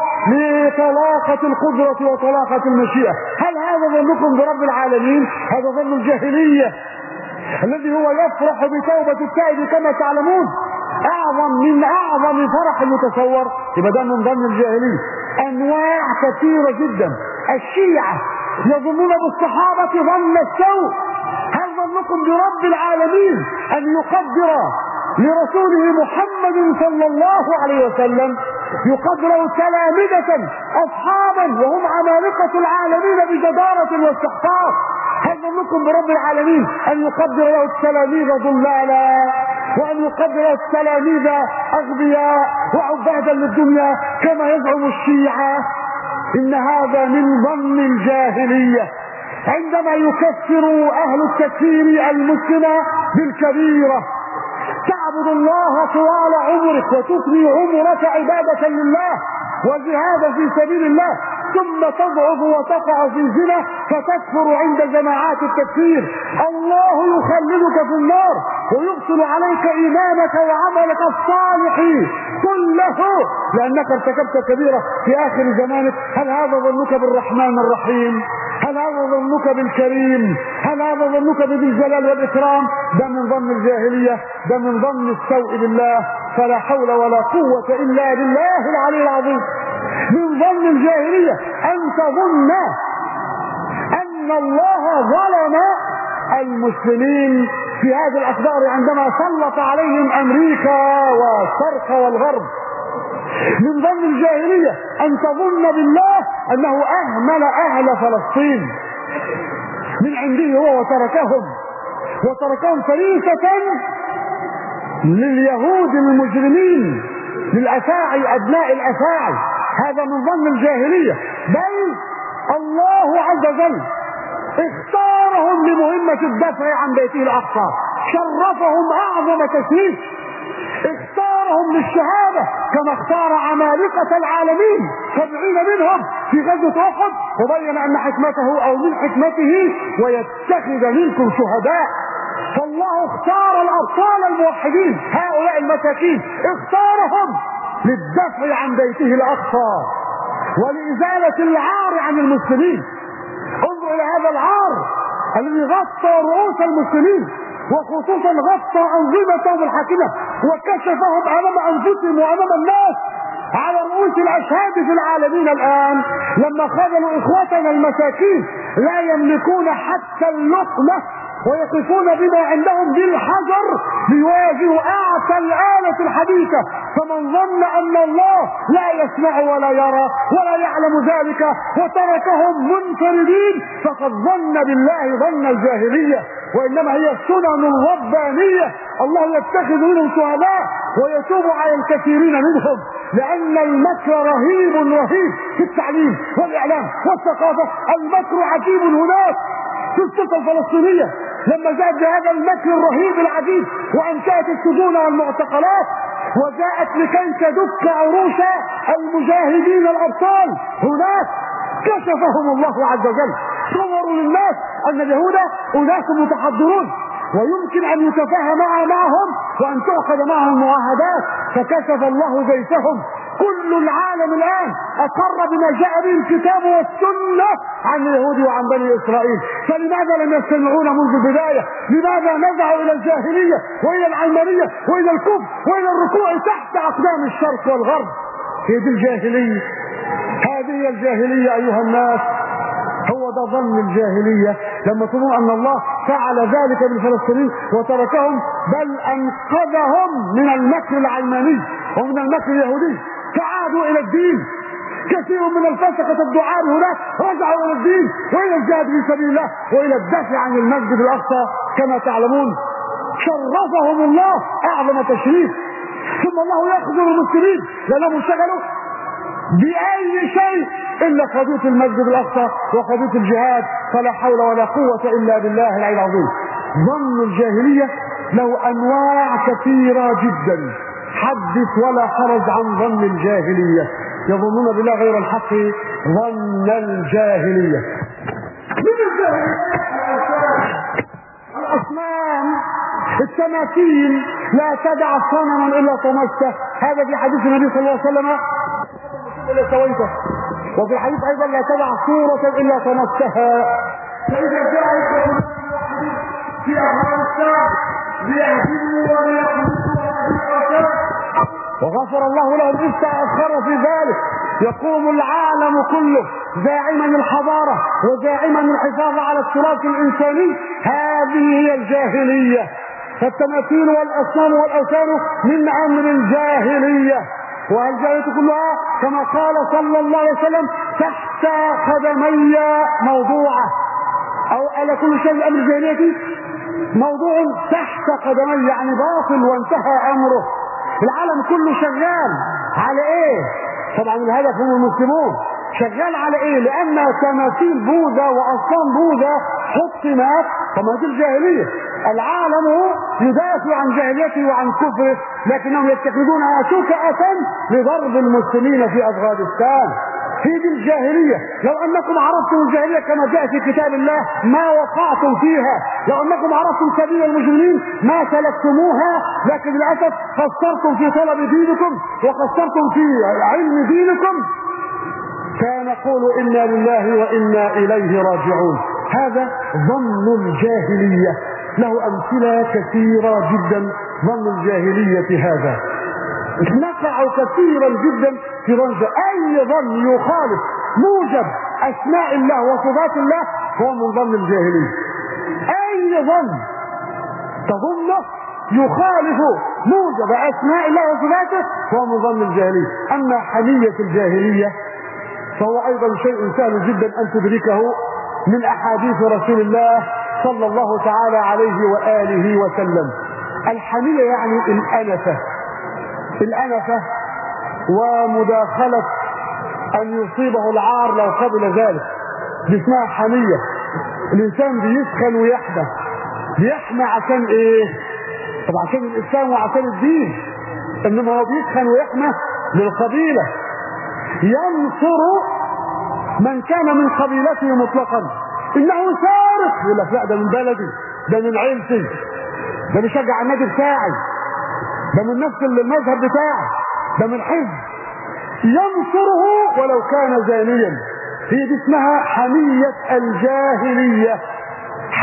لطلاقة القدرة وطلاقة المشيئة. هل هذا ظنكم برب العالمين؟ هذا ظن الجاهلية الذي هو يفرح بتوبة التائب كما تعلمون من أعظم فرح المتصور. يبقى ده من ظن الجاهلية. أنواع كثيرة جدا. الشيعة يظنون بالصحابة ظن السوء. هل ظنكم برب العالمين أن يقدر لرسوله محمد صلى الله عليه وسلم يقدر تلامذة أصحابا وهم عمالقة العالمين بجدارة واستحقاق؟ هل ظنكم برب العالمين أن يقدر له التلاميذ ضلالا وأن يقدر له التلاميذ أغبياء وعبادا للدنيا كما يزعم الشيعة؟ إن هذا من ظن الجاهلية. عندما يكفر أهل التكفير المسلم بالكبيرة، تعبد الله طوال عمرك وتفني عمرك عبادة لله وجهادا في سبيل الله، ثم تضعف وتقع في زنا فتكفر عند جماعات التكفير، الله يخلدك في النار ويبطل عليك إيمانك وعملك الصالح كله لأنك ارتكبت كبيرة في آخر زمانك. هل هذا ظنك بالرحمن الرحيم؟ هل هذا ظنك بالكريم؟ هل هذا ظنك بذي الجلال والإكرام؟ ده من ظن الجاهلية، ده من ظن السوء بالله. فلا حول ولا قوة إلا بالله العلي العظيم. من ظن الجاهلية أن تظن أن الله ظلم المسلمين في هذه الأخبار عندما سلط عليهم أمريكا والشرق والغرب. من ظن الجاهلية أن تظن بالله أنه أهمل أهل فلسطين من عنده هو وتركهم فريسة لليهود المجرمين للأفاعي أبناء الأفاعي. هذا من ظن الجاهلية. بل الله عز وجل اختارهم لمهمة الدفع عن بيته الأقصى، شرفهم أعظم تشريف، اختارهم للشهادة كما اختار عمالقة العالمين 70 منهم في غزوة أحد، وبين أن حكمته أو من حكمته ويتخذ منكم شهداء. فالله اختار الأبطال الموحدين هؤلاء المساكين، اختارهم للدفع عن بيته الأقصى ولإزالة العار عن المسلمين. انظر إلى هذا العار الذي غطى رؤوس المسلمين وخصوصا غطى أنظمتهم الحاكمة وكشفهم أمام أنفسهم وأمام الناس على رؤوس الأشهاد في العالمين الآن، لما خذلوا إخوتنا المساكين لا يملكون حتى اللقمة ويقفون بما عندهم بالحجر ليواجهوا أعتى الآلة الحديثة. فمن ظن أن الله لا يسمع ولا يرى ولا يعلم ذلك وتركهم منفردين فقد ظن بالله ظن الجاهلية، وإنما هي السنن الربانية. الله يتخذ منهم شهداء ويتوب على الكثيرين منهم، لأن المكر رهيب في التعليم والإعلام والثقافة. المكر عجيب هناك في السلطة الفلسطينية لما جاءت بهذا المكر الرهيب العجيب وأنشأت السجون والمعتقلات، وجاءت لكي تدك عروش المجاهدين الأبطال. هناك كشفهم الله عز وجل، صوروا للناس أن اليهود أناس متحضرون ويمكن أن يتفاهم معهم وأن تعقد معهم معاهدات، فكشف الله جيشهم. كل العالم الآن أقر بما جاء به الكتاب والسنة عن اليهود وعن بني إسرائيل، فلماذا لم يستمعون منذ البداية؟ لماذا نزعوا إلى الجاهلية وإلى العلمانية وإلى الكفر وإلى الركوع تحت أقدام الشرق والغرب؟ هي دي الجاهلية، هذه الجاهلية أيها الناس. هو ده ظن الجاهلية لما تظن أن الله فعل ذلك بالفلسطينيين وتركهم، بل أنقذهم من المكر العلماني ومن المكر اليهودي فعادوا إلى الدين. كثير من الفسقة الدعاء هناك رجعوا إلى الدين وإلى الجهاد في سبيل الله وإلى الدفع عن المسجد الأقصى كما تعلمون. شرفهم الله أعظم تشريف. ثم الله يخذل المسلمين لأنهم انشغلوا بأي شيء إلا قضية المسجد الأقصى وقضية الجهاد، فلا حول ولا قوة إلا بالله العلي العظيم. ظن الجاهلية له أنواع كثيرة جدا، حدث ولا حرج عن ظن الجاهلية. يظنون بالله غير الحق ظن الجاهلية. من الجاهلية الأصنام، التماثيل، لا تدع صنما إلا طمسته، هذا في حديث النبي صلى الله عليه وسلم إلا سويته، وفي الحديث أيضا لا تدع صورة إلا طمستها. فإذا جاء في أفغانستان ليهدموا وليخلصوا وغفر الله لهم إذ تأخروا في ذلك. يقوم العالم كله زاعما الحضارة وزاعما الحفاظ على التراث الإنساني. هذه هي الجاهلية. فالتماثيل والأصنام والأوثان من أمر الجاهلية، والجاهلية كلها كما قال صلى الله عليه وسلم تحت قدمي موضوعة، أو ألا كل شيء أمر الجاهلية موضوع تحت قدمي، يعني باطل وانتهى أمره. العالم كله شغال على ايه؟ طبعا الهدف هم المسلمون. شغال على ايه؟ لان تماثيل بوذا واصنام بوذا حطمت. طبعا دي الجاهليه. العالم يدافع عن جاهليته وعن كفره، لكنهم يتخذونها سكأة لضرب المسلمين في افغانستان. في دي الجاهلية. لو أنكم عرفتم الجاهلية كما جاء في كتاب الله ما وقعتم فيها. لو أنكم عرفتم سبيل المجرمين ما سلكتموها، لكن للأسف قصرتم في طلب دينكم وقصرتم في علم دينكم. فنقول إنا لله وإنا إليه راجعون. هذا ظن الجاهلية، له أمثلة كثيرة جدا. ظن الجاهلية هذا نقع كثيرا جدا في ظن. اي ظن يخالف موجب اسماء الله وصفات الله هو من ظن الجاهلية. اي ظن تظنه يخالف موجب اسماء الله وصفاته هو من ظن الجاهلية. اما حمية الجاهلية فهو ايضا شيء سهل جدا ان تدركه من احاديث رسول الله صلى الله تعالى عليه وآله وسلم. الحمية يعني الأنفة ومداخلة أن يصيبه العار لو قبل ذلك، دي اسمها حمية. الإنسان بيسخن ويحمى. بيحمى عشان إيه؟ طبعا عشان الإسلام وعشان الدين، إنما هو بيسخن ويحمى للقبيلة، ينصر من كان من قبيلته مطلقا. إنه سارق، يقول لك لا ده من بلدي، ده من عيلتي، ده بيشجع النادي بتاعي، ده من نفس المذهب بتاعه، ده من حزب، ينصره ولو كان زانيا. هي دي اسمها حمية الجاهلية. حمية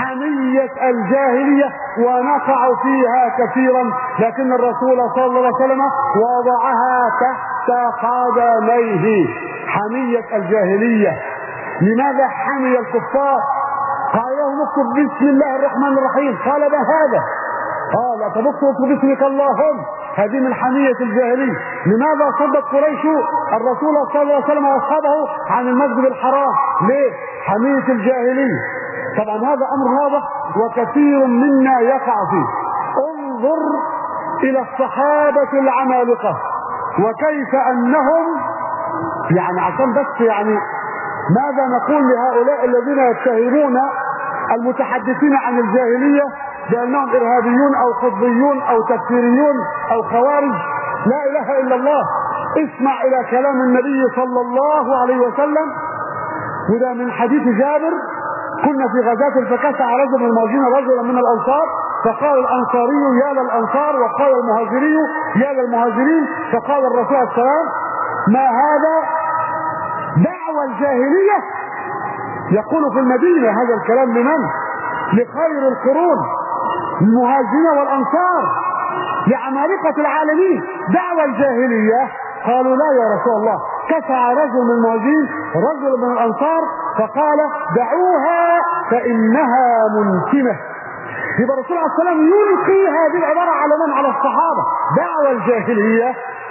حمية الجاهلية ونقع فيها كثيرا، لكن الرسول صلى الله عليه وسلم وضعها تحت قدميه. حمية الجاهلية، لماذا حمي الكفار؟ قال لهم اكتب بسم الله الرحمن الرحيم، قال ما هذا؟ قال فاكتب باسمك اللهم. هذه من حمية الجاهلية. لماذا صدت قريش الرسول صلى الله عليه وسلم واصحابه عن المسجد الحرام؟ ليه؟ حمية الجاهلية. طبعا هذا امر واضح وكثير منا يقع فيه. انظر الى الصحابة العمالقة وكيف انهم، يعني عشان بس يعني ماذا نقول لهؤلاء الذين يتهمون المتحدثين عن الجاهلية بأنهم إرهابيون أو قطبيون أو تكفيريون أو خوارج؟ لا إله إلا الله. اسمع إلى كلام النبي صلى الله عليه وسلم، وده من حديث جابر: كنا في غزاة فكسع رجل من المهاجرين رجلا من الأنصار، فقال الأنصاري يا للأنصار، وقال المهاجري يا للمهاجرين، فقال الرسول عليه السلام: ما هذا؟ دعوى الجاهلية. يقول في المدينة هذا الكلام لمن؟ لخير القرون، المهاجرين والأنصار، لعمالقة العالمين. دعوى الجاهلية. قالوا لا يا رسول الله، كسع رجل من المهاجرين رجل من الأنصار فقال دعوها فإنها منتنة. يبقى الرسول عليه السلام يلقي هذه العبارة على من؟ على الصحابة. دعوى الجاهلية.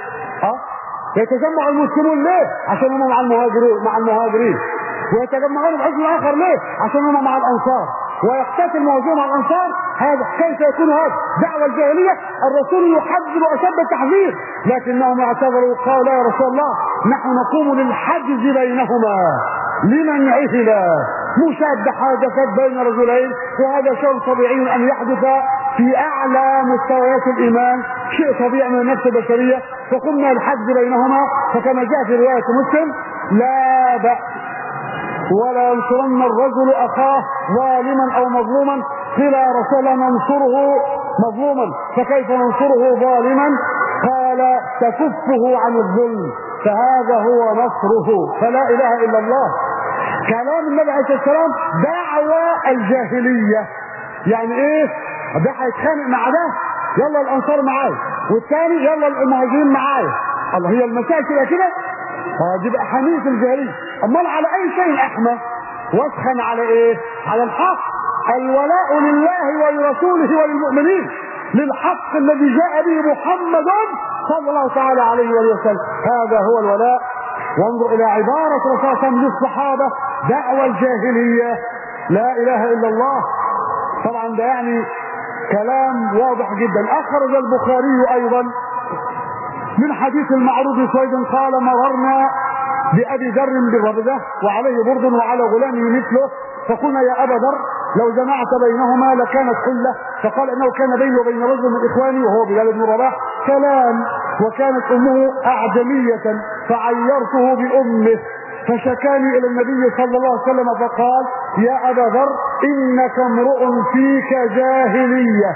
يتجمع المسلمون ليه؟ عشان هم مع المهاجرين، ويتجمعون بحزب آخر ليه؟ عشان هم مع الأنصار، ويقتتل المهاجرون مع الأنصار. هذا كيف يكون هذا؟ دعوى الجاهلية. الرسول يحذر أشد التحذير، لكنهم اعتذروا قالوا لا يا رسول الله، نحن نقوم للحجز بينهما لمنعهما. مشادة حادثت بين رجلين، وهذا شيء طبيعي أن يحدث في أعلى مستويات الإيمان، شيء طبيعي من النفس البشرية، فقمنا الحجز بينهما. فكما جاء في رواية مسلم: لا بأس ولا ينصرن الرجل أخاه ظالما أو مظلوما. قيل يا رسول الله ننصره مظلوما، فكيف ننصره ظالما؟ قال تكفه عن الظلم، فهذا هو نصره. فلا إله إلا الله. كلام النبي عليه الصلاة والسلام دعوى الجاهلية. يعني ايه؟ ده هيتخانق مع ده، يلا الأنصار معايا، والثاني يلا المهاجرين معايا. الله، هي المسائل كده دي بقى حمية الجاهلية. امال على اي شيء احمى واسخن؟ على ايه؟ على الحق. الولاء لله ولرسوله وللمؤمنين، للحق الذي جاء به محمد صلى الله تعالى عليه وسلم. هذا هو الولاء. وانظر الى عبارة رسول الله صلى الله عليه وسلم للصحابة: دعوى الجاهلية. لا اله الا الله. طبعا ده يعني كلام واضح جدا. اخرج البخاري ايضا من حديث المعروف سويد قال: مررنا بأبي ذر بالربذة وعليه برد وعلى غلامه مثله، فقلنا يا أبا ذر لو جمعت بينهما لكانت حلة. فقال انه كان بيني وبين رجل من اخواني وهو بلال بن رباح كلام، وكانت امه اعجمية فعيرته بامه، فشكاني الى النبي صلى الله عليه وسلم فقال: يا ابا ذر انك امرؤ فيك جاهلية.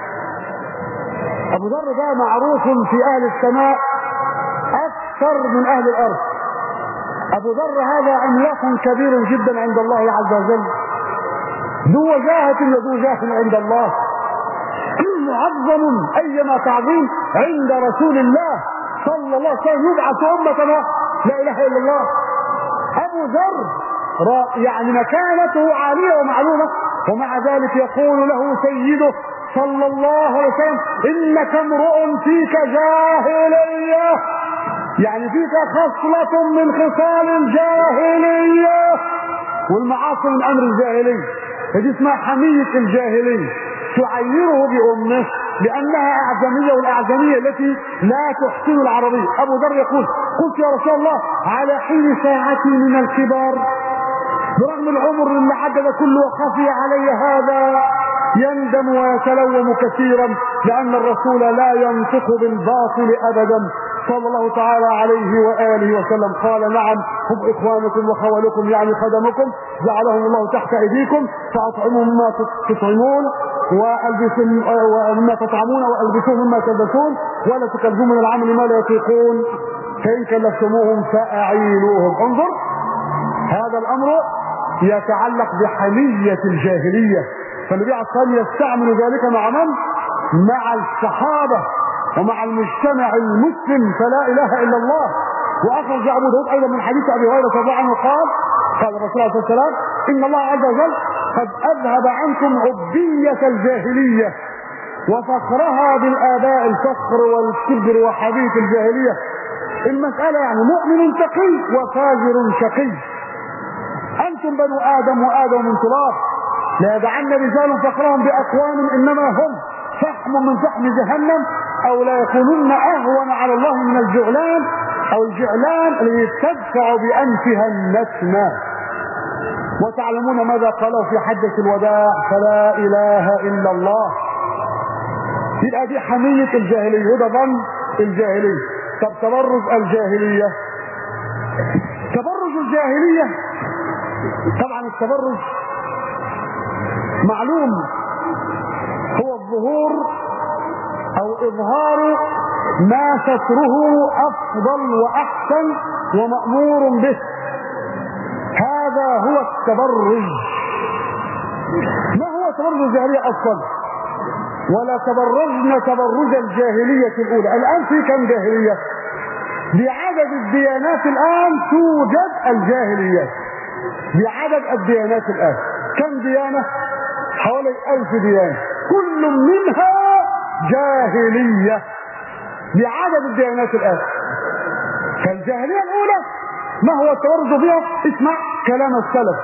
ابو ذر ده معروف في اهل السماء اكثر من اهل الارض. ابو ذر هذا عملاق كبير جدا عند الله عز وجل، ذو وجاهة وذو جاه عند الله، معظم ايما تعظيم عند رسول الله صلى الله عليه وسلم، يبعث امة لا اله الا الله. ابو ذر يعني مكانته عالية ومعلومة، ومع ذلك يقول له سيده صلى الله عليه وسلم: انك امرؤ فيك جاهلية، يعني فيك خصلة من خصال الجاهلية، والمعاصي من امر الجاهلية. هذه اسمها حمية الجاهلية، تعيره بامه لانها اعجمية، والاعجمية التي لا تحسن العربية. ابو ذر يقول: قلت يا رسول الله على حين ساعتي من الكبار، برغم العمر اللي عدد كله وخفي علي هذا، يندم ويتلوم كثيرا لان الرسول لا ينطق بالباطل ابدا صلى الله تعالى عليه وآله وسلم. قال: نعم هم إخوانكم وخوالكم، يعني خدمكم، جعلهم الله تحت أيديكم، فأطعموا مما تطعمون ومما تطعمون وألبسوا مما تلبسون، ولا تكلفوا من العمل ما لا يطيقون، فإن كلفتموهم فأعينوهم. انظر، هذا الأمر يتعلق بحمية الجاهلية. فالنبي عليه الصلاة والسلام يستعمل ذلك مع من؟ مع الصحابة ومع المجتمع المسلم، فلا إله إلا الله. وأخرج أبو داود أيضا من حديث أبي هريرة رضي الله عنه قال الرسول عليه الصلاة والسلام: إن الله عز وجل قد أذهب عنكم عبية الجاهلية وفخرها بالآباء، الفخر والكبر وحديث الجاهلية. المسألة يعني مؤمن تقي وفاجر شقي. أنتم بنو آدم وآدم من تراب، لا يدعن رجال فخرهم بأقوام إنما هم فحم من فحم جهنم، أو لا يكونن أهون على الله من الجعلان أو الجعلان الذي تدفع بأنفها النسمة. وتعلمون ماذا قالوا في حجة الوداع: فلا إله إلا الله. يبقى دي حمية الجاهلية وده ظن الجاهلية. طب تبرج الجاهلية، تبرج الجاهلية طبعا التبرج معلوم هو الظهور أو إظهار ما ستره أفضل وأحسن ومأمور به، هذا هو التبرج. ما هو تبرج الجاهلية أصلا؟ ولا تبرجن تبرج الجاهلية الأولى. الآن في كم جاهلية؟ بعدد الديانات الآن توجد الجاهليات، بعدد الديانات الآن كم ديانة؟ حوالي 1000 ديانة، كل منها جاهلية بعدد الديانات الآن. فالجاهلية الأولى ما هو التبرج فيها؟ اسمع كلام السلف.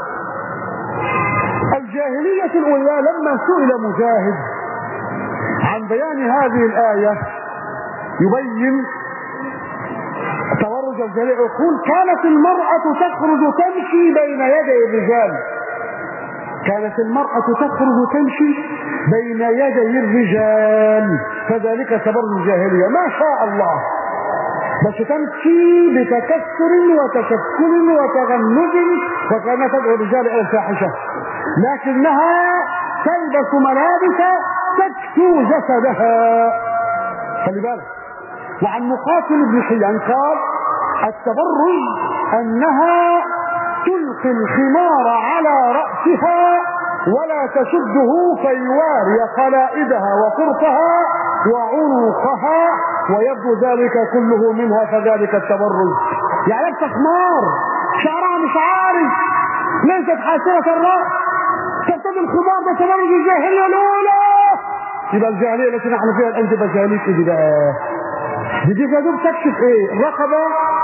الجاهلية الأولى لما سئل مجاهد عن بيان هذه الآية يبين تبرج الجاهلية، يقول: كانت المرأة تخرج تمشي بين يدي الرجال، كانت المرأة تخرج تمشي بين يدي الرجال، فذلك تبرج الجاهلية. ما شاء الله، بس تمشي بتكسر وتشكل وتغنج، وكانت تدعو الرجال الى الفاحشة، لكنها تلبس ملابس تكسو جسدها. خلي بالك. وعن مقاتل بن حيان قال: التبرج أنها تلقي الخمار على رأسها ولا تشده فيواري خلائدها وطرفها وعنقها ويبدو ذلك كله منها، فذلك التبرج. يعني لابسه خمار، شعرها مش عارف، ليست حاسرة الرأس، ترتدي الخمار، ده تبرج الجاهلية الأولى. يبقى الجاهلية التي نحن فيها الآن تبقى جاهلية إيه بقى؟ دي جادوب تكشف ايه؟ الرقبة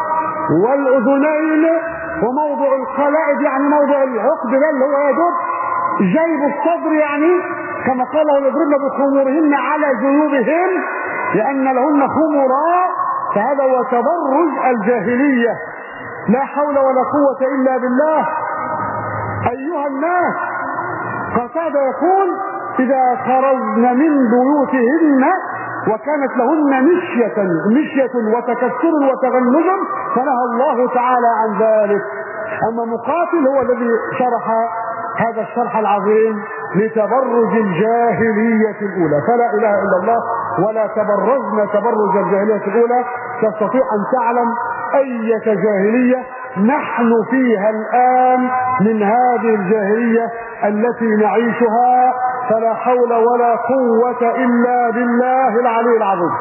والأذنين وموضع القلائد، يعني موضع العقد ده اللي هو يدوب جيب الصدر، يعني كما قال: يضربن بخمورهن على جيوبهن لأن لهن خمرا. فهذا هو تبرج الجاهلية. لا حول ولا قوة إلا بالله. أيها الناس، قتادة يقول: إذا خرجن من بيوتهن وكانت لهن مشية وتكسر وتغنج فنهى الله تعالى عن ذلك. أما مقاتل هو الذي شرح هذا الشرح العظيم لتبرج الجاهلية الأولى. فلا إله إلا الله. ولا تبرجن تبرج الجاهلية الأولى. تستطيع أن تعلم أية جاهلية نحن فيها الآن من هذه الجاهلية التي نعيشها. فلا حول ولا قوة إلا بالله العلي العظيم.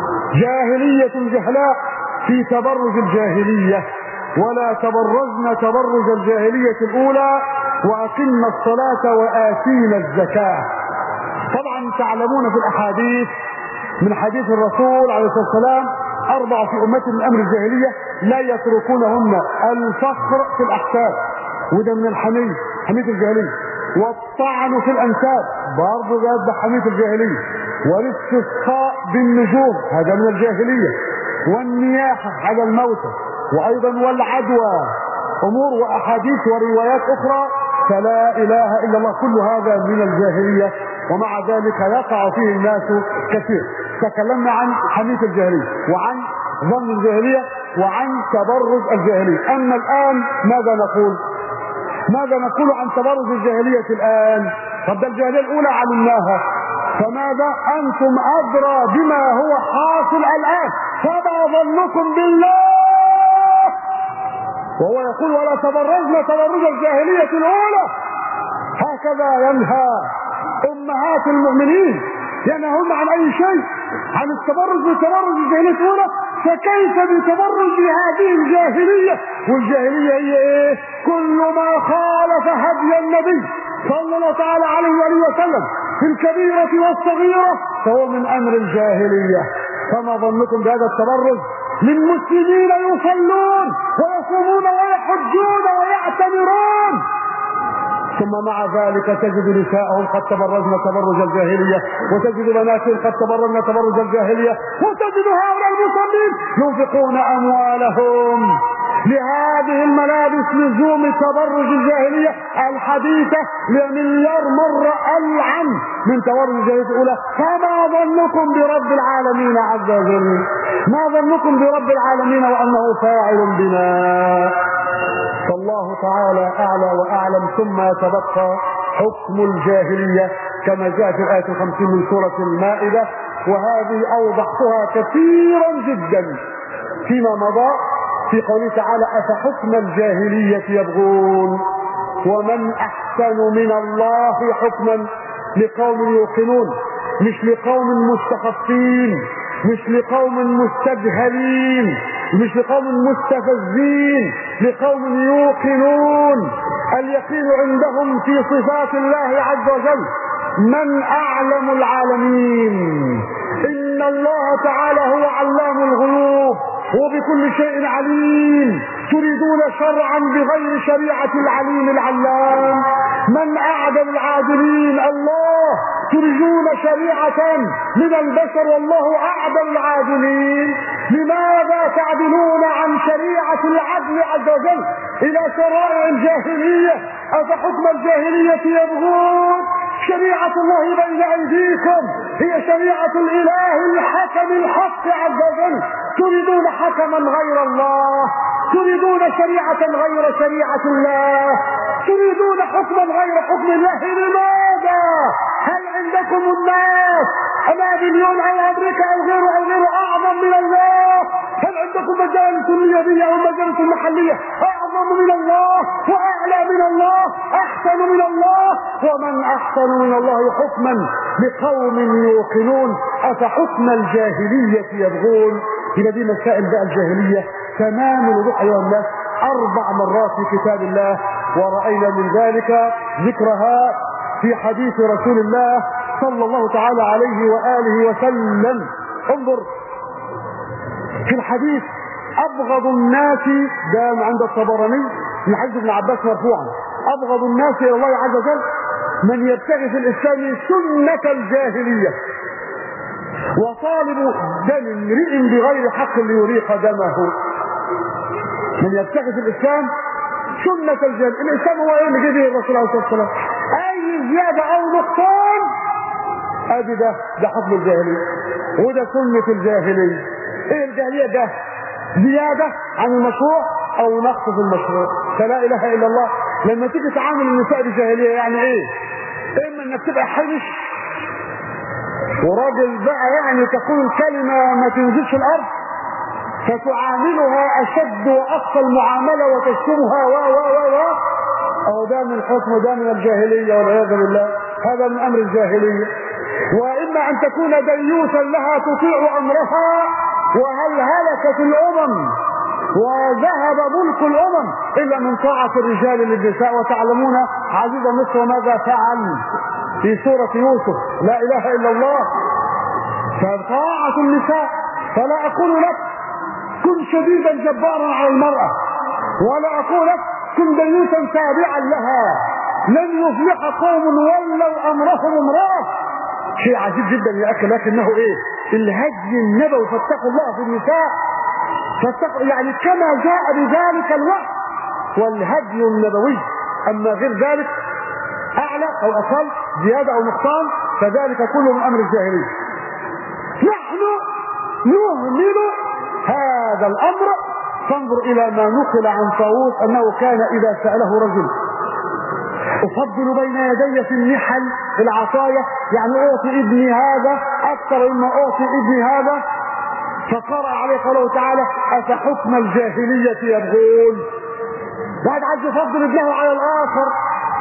جاهلية جهلاء في تبرج الجاهلية. ولا تبرجن تبرج الجاهلية الأولى وأقمنا الصلاة وآتينا الزكاة. طبعا تعلمون في الأحاديث من حديث الرسول عليه الصلاة والسلام: 4 في أمتي من أمر الجاهلية لا يتركونهن: الفخر في الأحساب، وده من حمية الجاهلية، والطعن في الأنساب، برضه ده حمية الجاهلية، والاستسقاء بالنجوم، هذا من الجاهلية، والنياحة على الموتى، وأيضا والعدوى، أمور وأحاديث وروايات أخرى. فلا إله إلا الله. كل هذا من الجاهلية، ومع ذلك يقع فيه الناس كثير. تكلمنا عن حمية الجاهلية وعن ظن الجاهلية وعن تبرج الجاهلية. أما الآن ماذا نقول؟ ماذا نقول عن تبرج الجاهلية الآن؟ طب ده الجاهلية الأولى علمناها، فماذا أنتم أدرى بما هو حاصل الآن؟ فما ظنكم بالله وهو يقول: ولا تبرجنا تبرج الجاهلية الأولى. هكذا ينهى امهات المؤمنين، ينهون عن اي شيء، عن التبرج بتبرج الجاهليه الاولى، فكيف بتبرج هذه الجاهليه؟ والجاهليه هي ايه؟ كل ما خالف هدي النبي صلى الله تعالى عليه واله وسلم في الكبيره والصغيره فهو من امر الجاهليه. فما ظنكم بهذا التبرج من مسلمين يصلون ويصومون ويحجون ويعتمرون، ثم مع ذلك تجد نساءهم قد تبرجن تبرج الجاهليه، وتجد بناتهم قد تبرجن تبرج الجاهليه، وتجد هؤلاء المصلين ينفقون اموالهم لهذه الملابس لزوم تبرج الجاهليه الحديثه لمليار مره العن من تبرج الجاهليه الاولى. فما ظنكم برب العالمين عز وجل؟ ما ظنكم برب العالمين وانه فاعل بنا؟ فالله تعالى اعلى واعلم. ثم يتبقى حكم الجاهليه كما جاء في الايه 50 من سوره المائده، وهذه اوضحتها كثيرا جدا فيما مضى في قوله تعالى: افحكم الجاهليه يبغون ومن احسن من الله حكما لقوم يوقنون، مش لقوم مستخفين، مش لقوم مستجهلين، مش لقوم مستفزين، لقوم يوقنون. اليقين عندهم في صفات الله عز وجل. من اعلم العالمين؟ ان الله تعالى هو علام الغيوب، هو بكل شيء عليم. تريدون شرعا بغير شريعة العليم العلام. من اعدل العادلين؟ الله. تريدون شريعة من البشر والله اعدل العادلين. لماذا تعدلون عن شريعة العدل عز وجل الى شرائع الجاهلية؟ افحكم الجاهلية يبغون؟ شريعة الله بين ايديكم هي شريعة الاله الحكم الحق عز وجل. تريدون حكما غير الله، تريدون شريعة غير شريعة الله، تريدون حكما غير حكم الله. لماذا؟ هل عندكم الناس أمريكا أو أمريكا أو غيره أعظم من الله؟ هل عندكم مجالس النيابية أو مجالس المحلية أعظم من الله وأعلى من الله أحسن من الله؟ ومن أحسن من الله حكما لقوم يوقنون. أفحكم الجاهلية يبغون؟ إلى دي مسائل بقى الجاهلية تمام الوضوح أيها الناس 4 مرات في كتاب الله، ورأينا من ذلك ذكرها في حديث رسول الله صلى الله تعالى عليه وآله وسلم. انظر في الحديث: أبغض الناس، ده عند الطبراني من حديث ابن عباس مرفوعا: أبغض الناس إلى الله عز وجل من يبتغي في الإسلام سنة الجاهلية وطالب دم امرئ بغير حق ليريق دمه. من يبتغي في الإسلام سنة الجاهلية. الإسلام هو ايه اللي جه به الرسول عليه الصلاة والسلام؟ أي زيادة أو نقصان ادي ده حكم الجاهلية، وده سنة الجاهلية. ايه الجاهلية؟ ده زيادة عن المشروع او نقص في المشروع. فلا اله الا الله. لما تيجي تعامل النساء بجاهلية يعني ايه؟ اما انك تبقى حنش وراجل بقى يعني تقول الكلمة ما تنزلش الارض فتعاملها اشد واقصى المعاملة وتشتمها او ده من الحكم، ده من الجاهلية والعياذ بالله. هذا من امر الجاهلية. واما ان تكون ديوثا لها تطيع امرها، وهل هلكت الامم وذهب ملك الامم الا من طاعة الرجال للنساء. وتعلمون عزيز مصر ماذا فعل في سورة يوسف: لا اله الا الله. فطاعة النساء. فلا اقول لك كن شديدا جبارا على المرأة، ولا اقول لك كن ديوثا تابعا لها. لن يفلح قوم ولوا امرهم امرأة. شيء عجيب جدا يا اخي، لكنه ايه؟ الهدي النبوي. فاتقوا الله في النساء، فاتقوا يعني كما جاء بذلك الوحي والهدي النبوي. اما غير ذلك اعلى او اقل، زياده او نقصان، فذلك كله من امر الجاهليه. نحن نهمل هذا الامر. فانظر الى ما نقل عن طاووس انه كان اذا ساله رجل: افضل بين يدي في النحل العطايا، يعني اعطي ابني هذا اكثر مما اعطي ابني هذا. فقرأ عليه قوله تعالى: افحكم الجاهلية يبغون. واحد عايز يفضل ابنه على الاخر،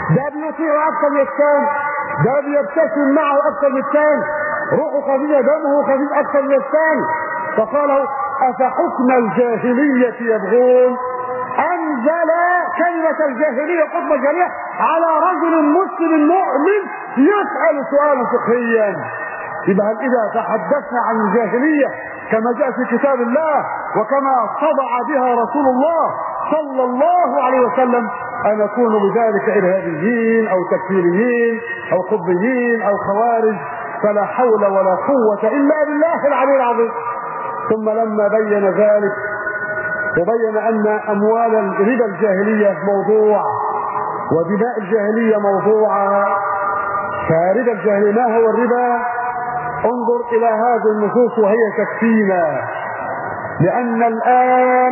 ده بيطيع اكثر من الثاني، ده بيبتسم معه اكثر من الثاني، روحه خفيفه دمه خفيف اكثر من الثاني. فقالوا افحكم الجاهليه يبغون. انزل كلمه الجاهليه حكم جريح على رجل مسلم مؤمن يسال سؤالا فقهيا. يبقى اذا تحدثنا عن الجاهليه كما جاء في كتاب الله وكما صدع بها رسول الله صلى الله عليه وسلم ان نكون بذلك ارهابيين او تكفيريين او قطبيين او خوارج، فلا حول ولا قوه الا بالله العلي العظيم. ثم لما بين ذلك وبين ان اموال الربا الجاهليه موضوع ودماء الجاهليه موضوعه، فربا الجاهليه ما هو الربا؟ انظر الى هذه النصوص وهي تكفينا. لان الان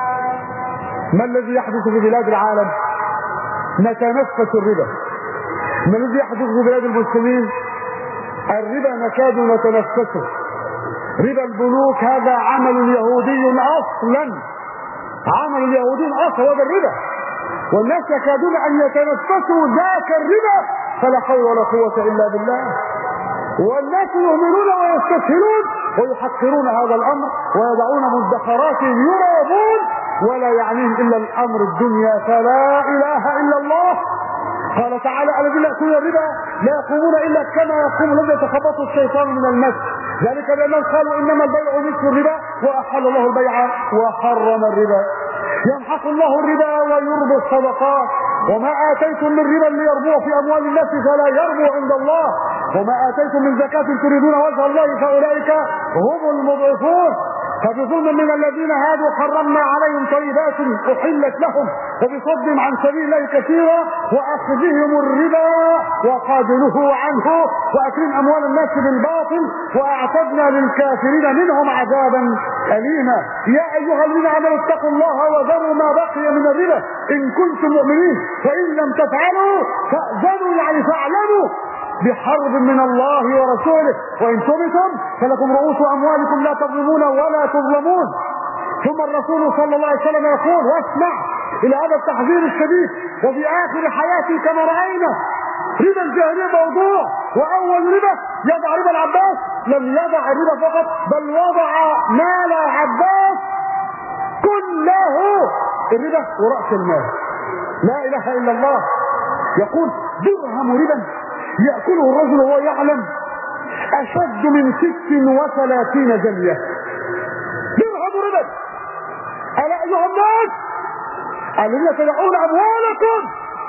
ما الذي يحدث في بلاد العالم؟ نتنفس الربا. ما الذي يحدث في بلاد المسلمين؟ الربا نكاد نتنفسه. ربا البنوك هذا عمل يهودي اصلا، عمل يهودي اصلا، هذا الربا، والناس يكادون ان يتنفسوا ذاك الربا، فلا حول ولا قوه الا بالله. والناس يؤمنون ويستسهلون ويحقرون هذا الامر ويضعون مدخراتهم يرابون ولا يعنيهم الا الامر الدنيا، فلا اله الا الله. قال تعالى الذين ياكلون الربا لا يقومون الا كما يقوم الذي يتخبطه الشيطان من المس، ذلك بانهم قالوا انما البيع مثل الربا واحل الله البيع وحرم الربا. يمحق الله الربا ويربي الصدقات، وما اتيتم من ربا ليربو في اموال الناس فلا يربو عند الله، وما اتيتم من زكاه تريدون وجه الله فاولئك هم المضعفون. فبظلم من الذين هادوا حرمنا عليهم طيبات احلت لهم وبصدهم عن سبيل الله كثيرا واخذهم الربا وقد نهوا عنه واكلهم اموال الناس بالباطل واعتدنا للكافرين منهم عذابا اليما. يا ايها الذين امنوا اتقوا الله وذروا ما بقي من الربا ان كنتم مؤمنين فان لم تفعلوا فاذنوا يعني فاعلموا بحرب من الله ورسوله وان تبتم فلكم رؤوس اموالكم لا تظلمون ولا تظلمون. ثم الرسول صلى الله عليه وسلم يقول واسمع الى هذا التحذير الشديد وفي اخر حياتي كما راينا ربا الجاهليه موضوع، واول ربا يضع ربا العباس، لم يضع الربا فقط بل وضع مال عباس كله الربا وراس المال. لا اله الا الله. يقول درهم ربا يأكله الرجل وهو يعلم أشد من 36 جنية. درهم ربا. ألا أيها الناس الذين تدعون أموالكم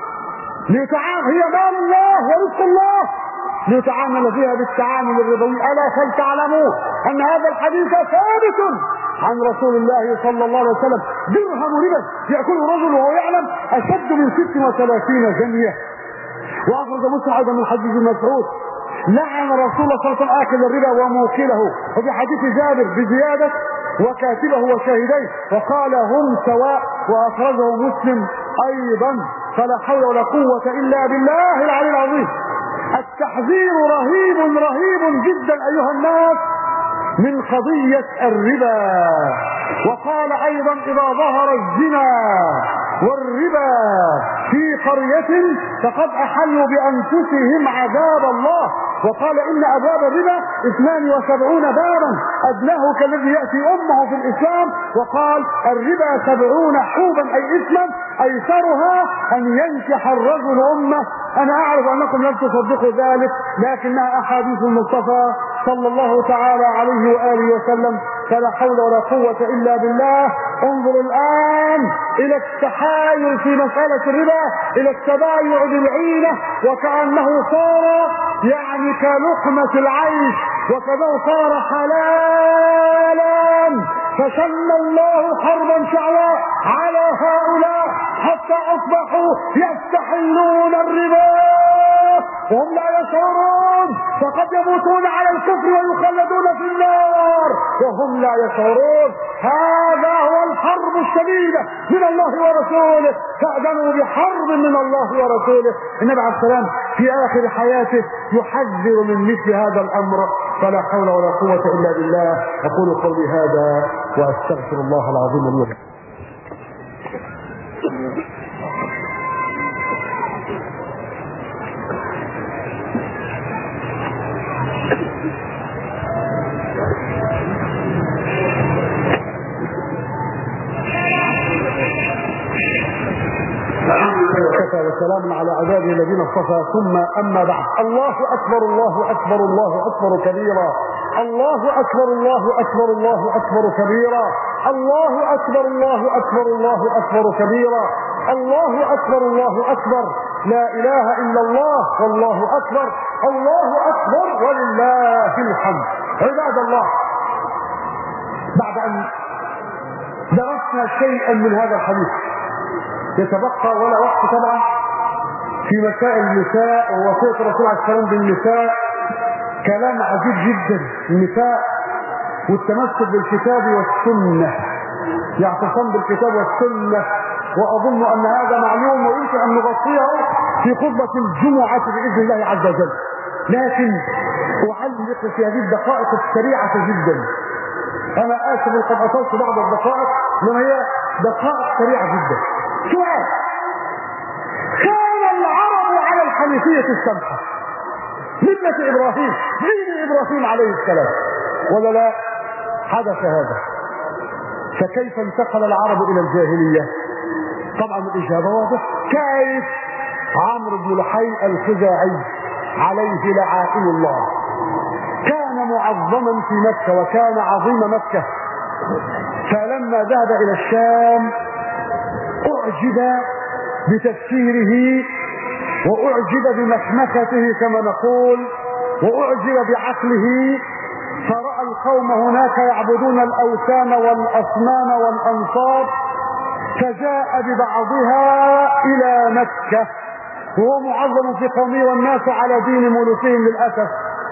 هي مال الله ورزق الله ليتعامل فيها بالتعامل الربوي، ألا فلتعلموا أن هذا الحديث ثابت عن رسول الله صلى الله عليه وسلم. درهم ربا يأكله الرجل وهو يعلم أشد من 36 جنية. واخرج مسلم ايضا من حديث ابن مسعود لعن رسول الله صلى الله عليه وسلم اكل الربا وموكله، وفي حديث جابر بزياده وكاتبه وشاهديه وقال هم سواء، واخرجه مسلم ايضا. فلا حول ولا قوه الا بالله العلي العظيم. التحذير رهيب جدا ايها الناس من قضيه الربا. وقال ايضا اذا ظهر الزنا والربا في قرية فقد أحلوا بأنفسهم عذاب الله. وقال إن أبواب الربا 72 بابا أدناه كالذي يأتي أمه في الإسلام. وقال الربا 70 حوبا أي إثما أيسرها أن ينكح الرجل أمه. أنا أعرف أنكم لم تصدقوا ذلك لكنها أحاديث المصطفى صلى الله تعالى عليه وآله وسلم. فلا حول ولا قوة إلا بالله. انظروا الآن إلى التحايل في مسألة الربا، إلى التبايع بالعينة، وكأنه صار يعني كلقمة العيش، وكذا صار حلالا. فشن الله حربا شعواء على هؤلاء حتى أصبحوا يستحلون الربا وهم لا يشعرون، فقد يموتون على الكفر ويخلدون في النار وهم لا يشعرون. هذا هو الحرب الشديدة من الله ورسوله. فأذنوا بحرب من الله ورسوله. النبي عليه السلام في آخر حياته يحذر من مثل هذا الأمر. فلا حول ولا قوة إلا بالله. أقول قولي هذا وأستغفر الله العظيم لي ولكم. وكفى وسلام على عباده الذين اصطفى ثم أما بعد. الله أكبر الله أكبر الله أكبر كبيرا. الله أكبر الله أكبر الله أكبر كبيرا. الله أكبر الله أكبر الله أكبر كبيرا. الله أكبر الله أكبر. لا إله إلا الله والله أكبر. الله أكبر ولله الحمد. عباد الله، بعد أن درسنا شيئا من هذا الحديث يتبقى ولا وقت طبعا في مسائل النساء ووصية الرسول عليه السلام بالنساء. كلام عجيب جدا. النساء والتمسك بالكتاب والسنة، يعتصم بالكتاب والسنة، وأظن أن هذا معلوم ويمكن أن نغطيه في خطبة الجمعة بإذن الله عز وجل، لكن أعلق في هذه الدقائق السريعة جدا. أنا آسف قد أصلت بعض الدقائق لما هي دقائق سريعة جدا. سؤال: كان العرب على الحنيفية السمحة ملة إبراهيم، دين إبراهيم عليه السلام، ولا لا؟ حدث هذا، فكيف انتقل العرب إلى الجاهلية؟ طبعا الإجابة واضحة. كيف؟ عمرو بن لحي الخزاعي عليه لعائن الله كان معظما في مكة وكان عظيم مكة، فلما ذهب إلى الشام أعجب بتفسيره وأعجب بمخمخته كما نقول وأعجب بعقله، فرأى القوم هناك يعبدون الأوثان والأصنام والأنصاب، فجاء ببعضها إلى مكة وهو معظم في قومه والناس على دين ملوكهم للأسف،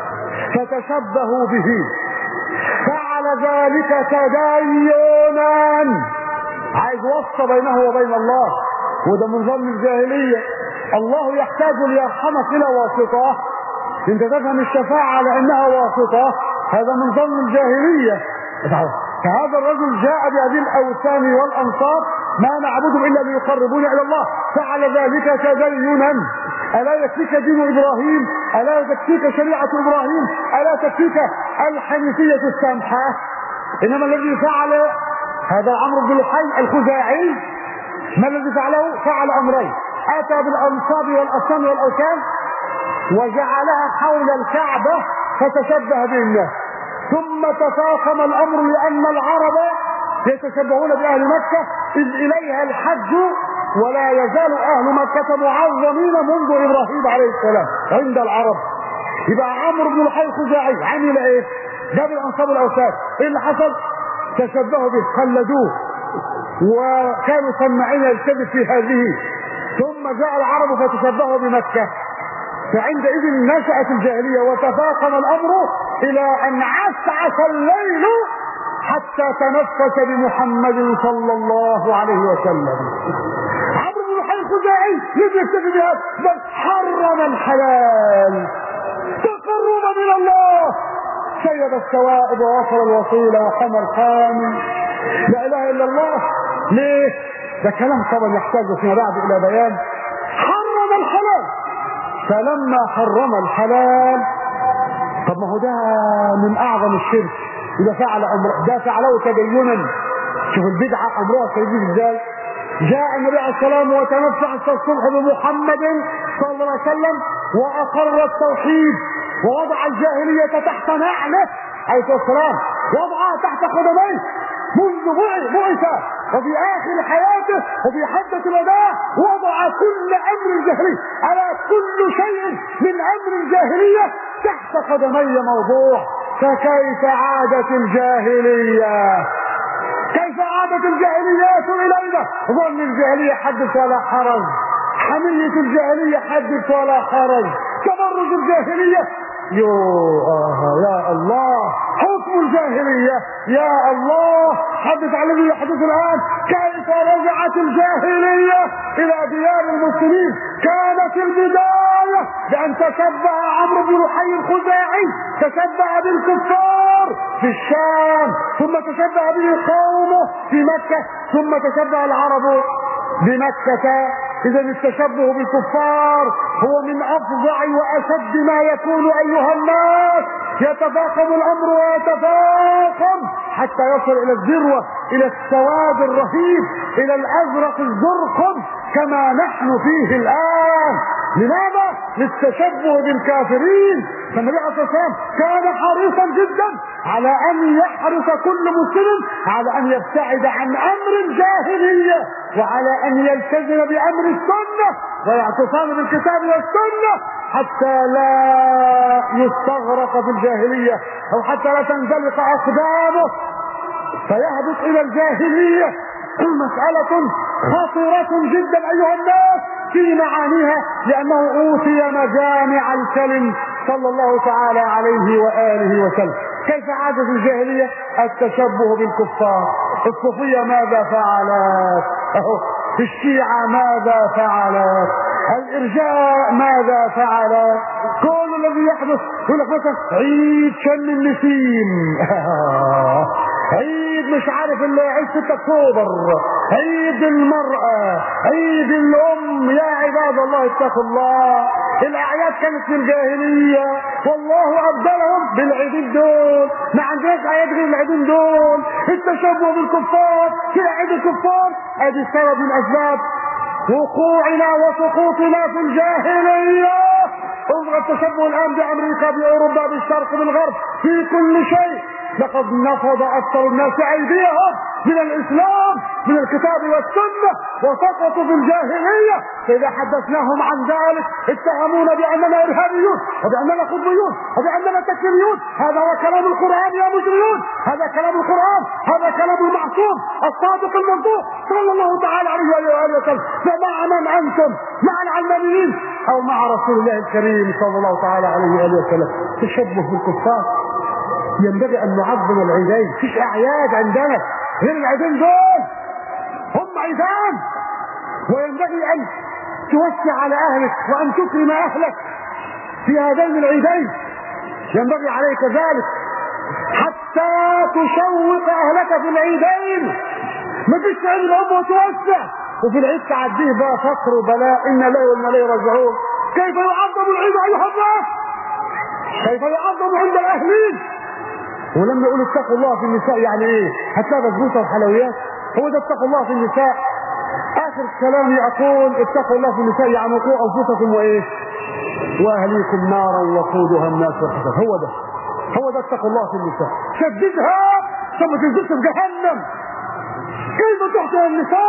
فتشبهوا به، فعل ذلك تدينا، عايز وصى بينه وبين الله، وده من ظلم الجاهلية. الله يحتاج ليرحمك إلى واسطة، انت تفهم الشفاعة على انها واسطة، هذا من ظلم الجاهلية. فهذا الرجل جاء بهذه الأوثان والأنصار، ما نعبدهم إلا ليقربونا إلى الله، فعل ذلك تدينا. ألا يكفيك دين إبراهيم؟ ألا تكفيك شريعة إبراهيم؟ ألا تكفيك الحنيفية السامحة؟ إنما الذي فعل هذا عمرو بن لحي الخزاعي، ما الذي فعله؟ فعل أمرين: أتى بالأنصاب والأصنام والأوثان وجعلها حول الكعبة فتشبه به الناس، ثم تفاقم الأمر لأن العرب يتشبهون بأهل مكة إذ إليها الحج، ولا يزال أهل مكة معظمين منذ إبراهيم عليه السلام عند العرب. يبقى عمرو بن لحي الخزاعي عمل إيه؟ جاب الأنصاب والأوثان، إيه اللي حصل؟ تشبهوا به، خلدوه، وكانوا سماعين يلتبس في هذه، ثم جاء العرب فتشبهوا بمكة، فعندئذ نشأت الجاهلية وتفاقم الأمر إلى أن عسعس الليل حتى تنفس بمحمد صلى الله عليه وسلم. عمرو بن لحي الخزاعي لم يكتفي بهذا، بل حرم الحلال تقربا من الله، سيد السوائب ووصل الوصيلة وحمى الحامل، لا إله إلا الله. ليه؟ ده كلام طبعا يحتاج فيما بعد إلى بيان. حرم الحلال، فلما حرم الحلال، طب ما هو ده من أعظم الشرك، إذا فعل أمر ده فعله تدينا. شوف البدعة أمرها سيدي إزاي. جاء النبي عليه السلام وتنفع الصلح بمحمد صلى الله عليه وسلم وأقر التوحيد ووضع الجاهلية تحت نعله عليه السلام، وضعها تحت قدميه منذ بعث، وفي آخر حياته وفي حجة الوداع وضع كل أمر الجاهلية، على كل شيء من أمر الجاهلية تحت قدمي موضوع. فكيف عادت الجاهلية؟ كيف عادت الجاهليات إلينا؟ ظن الجاهلية حدث ولا حرج، حمية الجاهلية حدث ولا حرج، تبرج الجاهلية يا الله، حكم الجاهلية يا الله، حدث عن الذي يحدث الآن. كيف رجعت الجاهلية إلى ديار المسلمين؟ كانت البداية بأن تشبه عمرو بن لحي الخزاعي، تشبه بالكفار في الشام، ثم تشبه به قومه في مكة، ثم تشبه العرب بمكة. إذا التشبه بالكفار هو من أفظع وأشد ما يكون أيها الناس. يتفاقم الأمر ويتفاقم حتى يصل إلى الذروة، إلى السواد الرهيب، إلى الأزرق الزرقم، كما نحن فيه الآن. لماذا؟ للتشبه بالكافرين. فالنبي عليه الصلاة والسلام كان حريصا جدا على أن يحرص كل مسلم على أن يبتعد عن أمر الجاهلية، وعلى أن يلتزم بأمر السنة ويعتصم بالكتاب والسنة، حتى لا يستغرق في الجاهلية، أو حتى لا تنزلق أقدامه فيهبط إلى الجاهلية. مسألة خطيرة جدا أيها الناس في معانيها، لأنه أوتي مجامع الكلم صلى الله تعالى عليه وآله وسلم. كيف عادت الجاهلية؟ التشبه بالكفار. الصوفية ماذا فعلت؟ الشيعة ماذا فعلت؟ الإرجاء ماذا فعلت؟ كل الذي يحدث يقول لك مثلا عيد شم النسيم، عيد مش عارف اللي عيد 6 اكتوبر، عيد المرأة، عيد الام. يا عباد الله اتقوا الله. الاعياد كانت في الجاهلية والله ابدلهم بالعيدين دول. ما عندناش اعياد غير العيدين دول. التشبه بالكفار في عيد الكفار ادي سبب من اسباب وقوعنا وسقوطنا في الجاهلية. انظر التشبه الان بامريكا، باوروبا، بالشرق، بالغرب، في كل شيء. لقد نفض اكثر الناس ايديهم من الاسلام، من الكتاب والسنة، وسقطوا في الجاهلية. فاذا حدثناهم عن ذلك اتهمونا باننا ارهابيون وباننا قطبيون وباننا تكفيريون. هذا هو كلام القرآن يا مجرمون، هذا كلام القرآن، هذا كلام المعصوم الصادق المنطوق صلى الله تعالى عليه وآله وسلم. فمع من انتم؟ مع العلمانيين او مع رسول الله الكريم صلى الله تعالى عليه وآله وسلم؟ تشبه بالكفار. ينبغي ان نعظم العيدين. مفيش اعياد عندنا غير العيدين دول، هم عيدان. وينبغي ان توسع على اهلك وان تكرم اهلك في هذين العيدين. ينبغي عليك ذلك حتى تشوق اهلك في العيدين. ما فيش عيد الام وتوسع وفي العيد تعديه بقى فقر وبلاء. ان لا وانا اليه راجعون. كيف يعظم العيد ايها الناس؟ كيف يعظم عند الاهلين؟ ولما يقول اتقوا الله في النساء يعني ايه؟ هتلاقي بسبوسه وحلويات؟ هو ده اتقوا الله في النساء؟ اخر كلامي اقول اتقوا الله في النساء يعني قوا انفسكم وايه؟ واهليكم نارا وقودها الناس والحجاره. هو ده اتقوا الله في النساء. شددها ثم تنزلش في جهنم. كيف تحصل النساء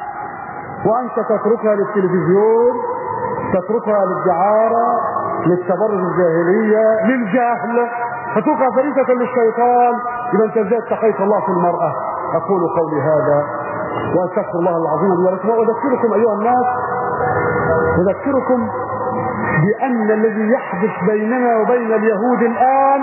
وانت تتركها للتلفزيون، تتركها للدعاره، للتبرج الجاهليه، للجهل، فتوقع فريسة للشيطان. إذا انت ازاي اتقيت الله في المرأة؟ أقول قولي هذا وأستغفر الله العظيم لي ولكم. وأذكركم أيها الناس، أذكركم بأن الذي يحدث بيننا وبين اليهود الآن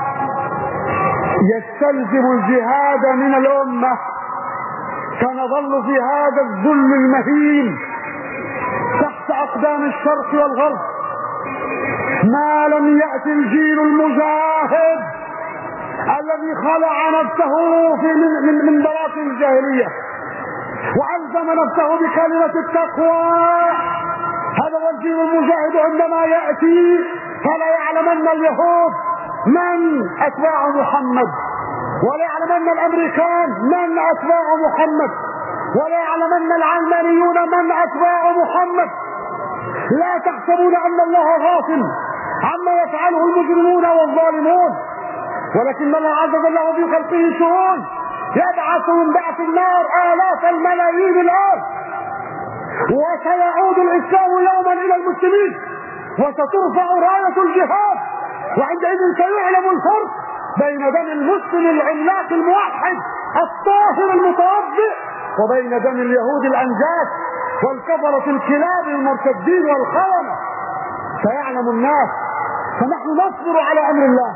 يستلزم الجهاد من الأمة. سنظل في هذا الذل المهين تحت أقدام الشرق والغرب ما لم يأتي الجيل المجاهد الذي خلع نفسه من براثن الجاهلية وألزم نفسه بكلمة التقوى. هذا هو الجيل المجاهد. عندما يأتي فلا يعلمن اليهود من أتباع محمد، ولا يعلمن الأمريكان من أتباع محمد، ولا يعلمن العلمانيون من أتباع محمد. لا تحسبون أن الله غافل عما يفعله المجرمون والظالمون، ولكن الله عز وجل في خلقه شؤون. يبعث من بعث النار آلاف الملايين الآن، وسيعود الإسلام يوما إلى المسلمين، وسترفع راية الجهاد، وعندئذ سيعلم الفرق بين دم المسلم العملاق الموحد الطاهر المتوضئ وبين دم اليهود الأنجاس والكفرة الكلاب المرتدين والخونة. سيعلم الناس. فنحن نصبر على أمر الله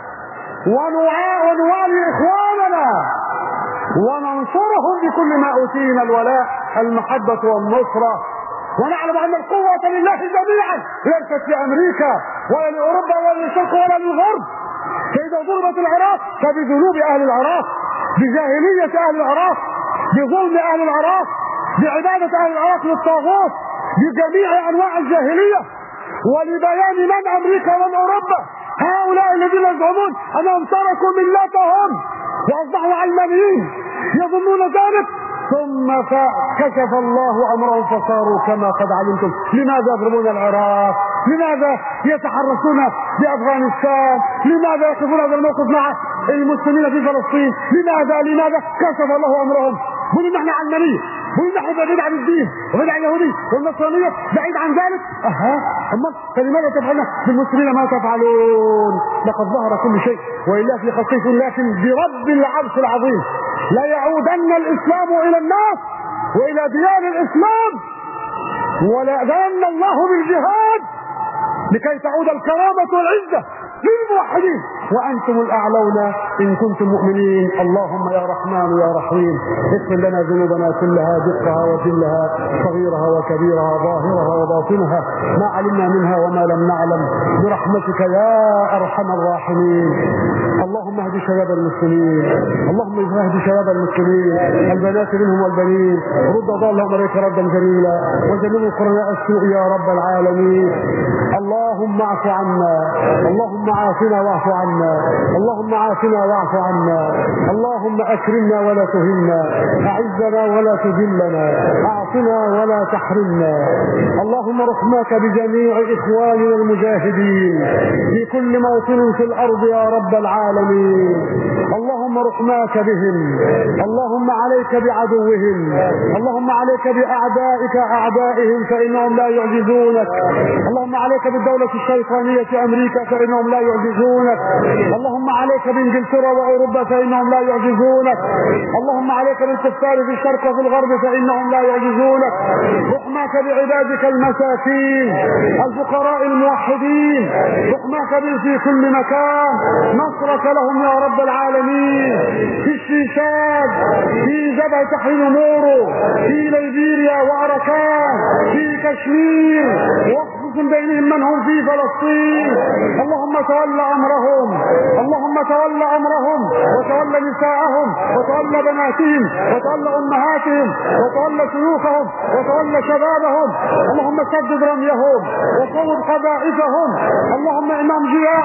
ونوالي إخواننا وننصرهم بكل ما أوتينا الولاء المحبة والنصرة، ونعلم أن القوة لله جميعا ليست لأمريكا ولا لأوروبا ولا للشرق ولا للغرب. فإذا ضربت العراق فبذنوب أهل العراق، بجاهلية أهل العراق، بظلم أهل العراق، بعبادة أهل العراق للطاغوت، بجميع أنواع الجاهلية، ولبيان من أمريكا ومن أوروبا. هؤلاء الذين يزعمون أنهم تركوا ملتهم وأصبحوا علمانيين يظنون ذلك ثم فكشف الله امرهم فصاروا كما قد علمتم. لماذا يضربون العراق؟ لماذا يتحرسون بافغانستان؟ لماذا يقفون هذا الموقف مع المسلمين في فلسطين؟ لماذا كشف الله امرهم. بيقولوا نحن علمانيه، بيقولوا نحن بعيد عن الدين وبعيد عن اليهوديه والنصرانيه، بعيد عن ذلك. اما فلماذا تفعلون بالمسلمين ما تفعلون؟ لقد ظهر كل شيء والا في خلقه، لكن برب العرش العظيم لا يعودن الاسلام الى الناس والى ديار الاسلام، ولا يأذن الله بالجهاد لكي تعود الكرامه والعزه للموحدين وانتم الاعلون ان كنتم مؤمنين. اللهم يا رحمن يا رحيم اغفر لنا ذنوبنا كلها دقها وجلها صغيرها وكبيرها ظاهرها وباطنها ما علمنا منها وما لم نعلم برحمتك يا ارحم الراحمين. اللهم اهد شباب المسلمين، اللهم اهد شباب المسلمين البنات منهم والبنين، رد ضالهم عليك ردا جميلا وجنبوا قرناء السوء يا رب العالمين. اللهم اعف عنا، اللهم عافنا واعف عنا، اللهم عافنا واعف عنا، اللهم اكرمنا ولا تهنا، اعزنا ولا تذلنا، اعطنا ولا تحرمنا. اللهم رحمك بجميع اخواننا المجاهدين في كل موطن في الارض يا رب العالمين. اللهم رحمك بهم، اللهم عليك بعدوهم، اللهم عليك باعدائك اعدائهم فانهم لا يعجزونك، اللهم عليك بالدولة الشيطانية امريكا فانهم لا يعجزونك، اللهم عليك بانجلترا واوروبا فانهم لا يعجزونك، اللهم عليك بالكفار في الشرق وفي الغرب فانهم لا يعجزونك. رحمك بعبادك المساكين الفقراء الموحدين، رحمك بهم في كل مكان، نصرك لهم يا رب العالمين في الشيشان، في جبهة تحرير نورو، في ليبيريا وأراكان، في كشمير، واخصص بينهم من هم في فلسطين. اللهم تولى امرهم، اللهم تولى امرهم وتولى نساءهم وتولى بناتهم وتولى امهاتهم وتولى شيوخهم وتولى شبابهم. اللهم سدد رميهم وصوب قذائفهم. اللهم انهم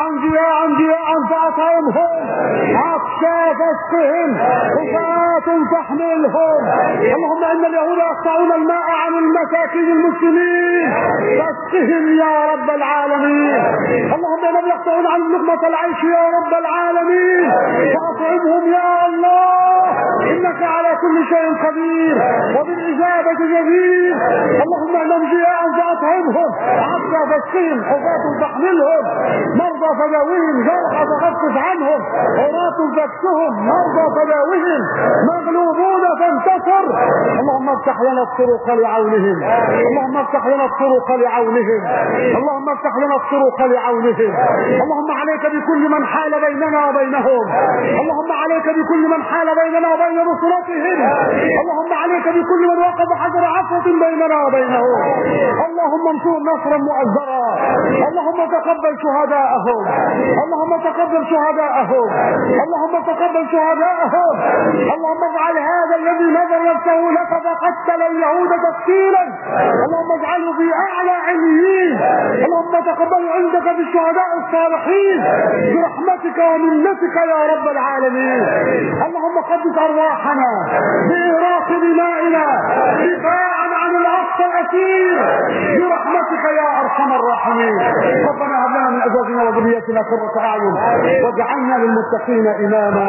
جياعا فاطعمهم، عطشا فاسقهم، حفاة فاحملهم. اللهم ان اليهود يقطعون الماء عن المساكين المسلمين فاسقهم يا رب العالمين. اللهم انهم يقطعون عن لقمة العيش يا رب العالمين فاطعمهم يا الله، انك على كل شيء قدير وبالاجابة جدير. اللهم انهم جياعا فاطعمهم، عطشا فاسقهم، حفاة فاحملهم، مرضى فداوهم، جرحى فخفف عنهم، عراة فاكسهم، مرضى فداوهم، مغلوبون فانتصر. اللهم افتح لنا الطرق لعونهم، اللهم افتح لنا الطرق لعونهم، اللهم افتح لنا الطرق لعونهم. اللهم عليك بكل من حال بيننا وبينهم، اللهم عليك بكل من حال بيننا وبين نصرتهم، اللهم عليك بكل من وقف حجر عفوة بيننا وبينهم. اللهم انصر نصرا مؤزرا، اللهم تقبل شهداءهم، اللهم تقبل شهداءهم، اللهم تقبل شهداءهم. اللهم اجعل هذا الذي نذر نفسه لك فقتل اليهود تقتيلا، اللهم اجعله في اعلى عليين. اللهم تقبل عندك بالشهداء الصالحين برحمتك ومنتك يا رب العالمين. اللهم قدس ارواحنا بإراق دمائنا دفاعا عن الاقصى الاسير برحمتك يا ارحم الراحمين. ربنا هب لنا من ازواجنا وذرياتنا قرة اعين واجعلنا للمتقين اماما.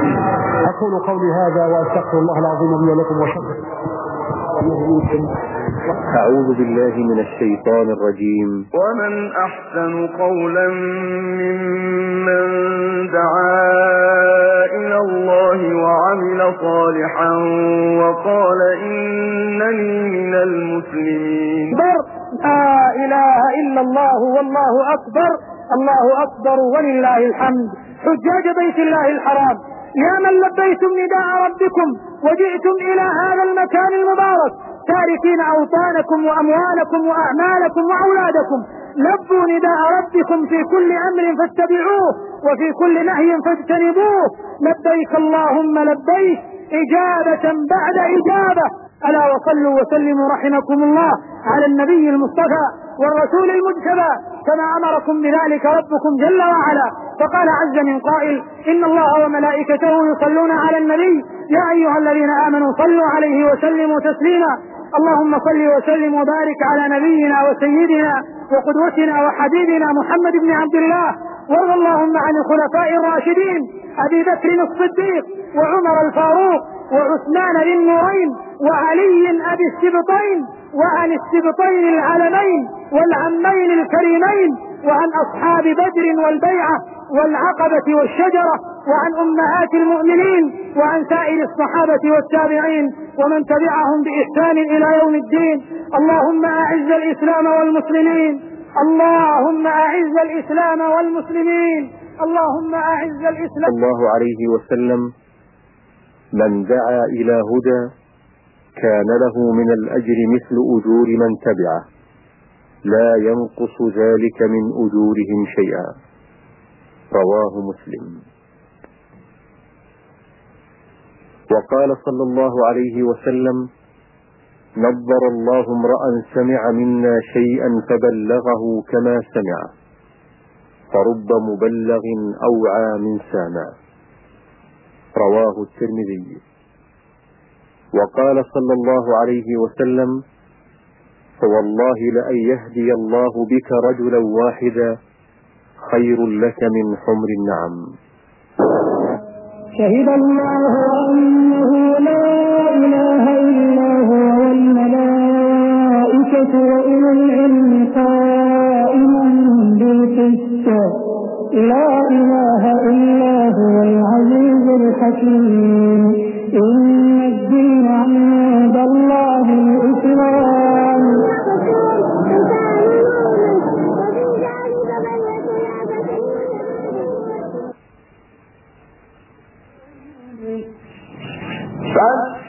اقول قولي هذا واستغفر الله العظيم لي ولكم وشكرا. أعوذ بالله من الشيطان الرجيم. ومن أحسن قولا ممن دعا إلى الله وعمل صالحا وقال إنني من المسلمين. لا إله إلا الله والله أكبر، الله أكبر ولله الحمد. حجاج بيت الله الحرام، يا من لبيتم نداء ربكم وجئتم إلى هذا المكان المبارك تاركين أوطانكم وأموالكم وأعمالكم وأولادكم، لبوا نداء ربكم في كل أمر فاتبعوه وفي كل نهي فاجتنبوه. لبيك اللهم لبيك، إجابة بعد إجابة. ألا وصلوا وسلموا رحمكم الله على النبي المصطفى والرسول المجتبى كما أمركم بذلك ربكم جل وعلا. فقال عز من قائل: إن الله وملائكته يصلون على النبي يا أيها الذين آمنوا صلوا عليه وسلموا تسليما. اللهم صل وسلم وبارك على نبينا وسيدنا وقدوتنا وحبيبنا محمد بن عبد الله، وارض اللهم عن الخلفاء الراشدين أبي بكر الصديق وعمر الفاروق وعثمان ذي النورين وعلي أبي السبطين، وعن السبطين العلمين والعمين الكريمين، وعن أصحاب بدر والبيعة والعقبة والشجرة، وعن أمهات المؤمنين، وعن سائر الصحابة والتابعين ومن تبعهم بإحسان إلى يوم الدين. اللهم أعز الإسلام والمسلمين، اللهم أعز الإسلام والمسلمين، اللهم أعز الإسلام. الله عليه وسلم: من دعا إلى هدى كان له من الأجر مثل أجور من تبعه لا ينقص ذلك من أجورهم شيئا. رواه مسلم. وقال صلى الله عليه وسلم: نضر الله امرأ سمع منا شيئا فبلغه كما سمع، فرب مبلغ أوعى من سامع. رواه الترمذي. وقال صلى الله عليه وسلم: فوالله لأن يهدي الله بك رجلا واحدا خير لك من حمر النعم. شهد الله أنه لا إله إلا هو والملائكة وأولو العلم قائما بالقسط، لا إله إلا هو العزيز الحكيم. إن الدين عند الله الإسلام. فَاتَّقُوا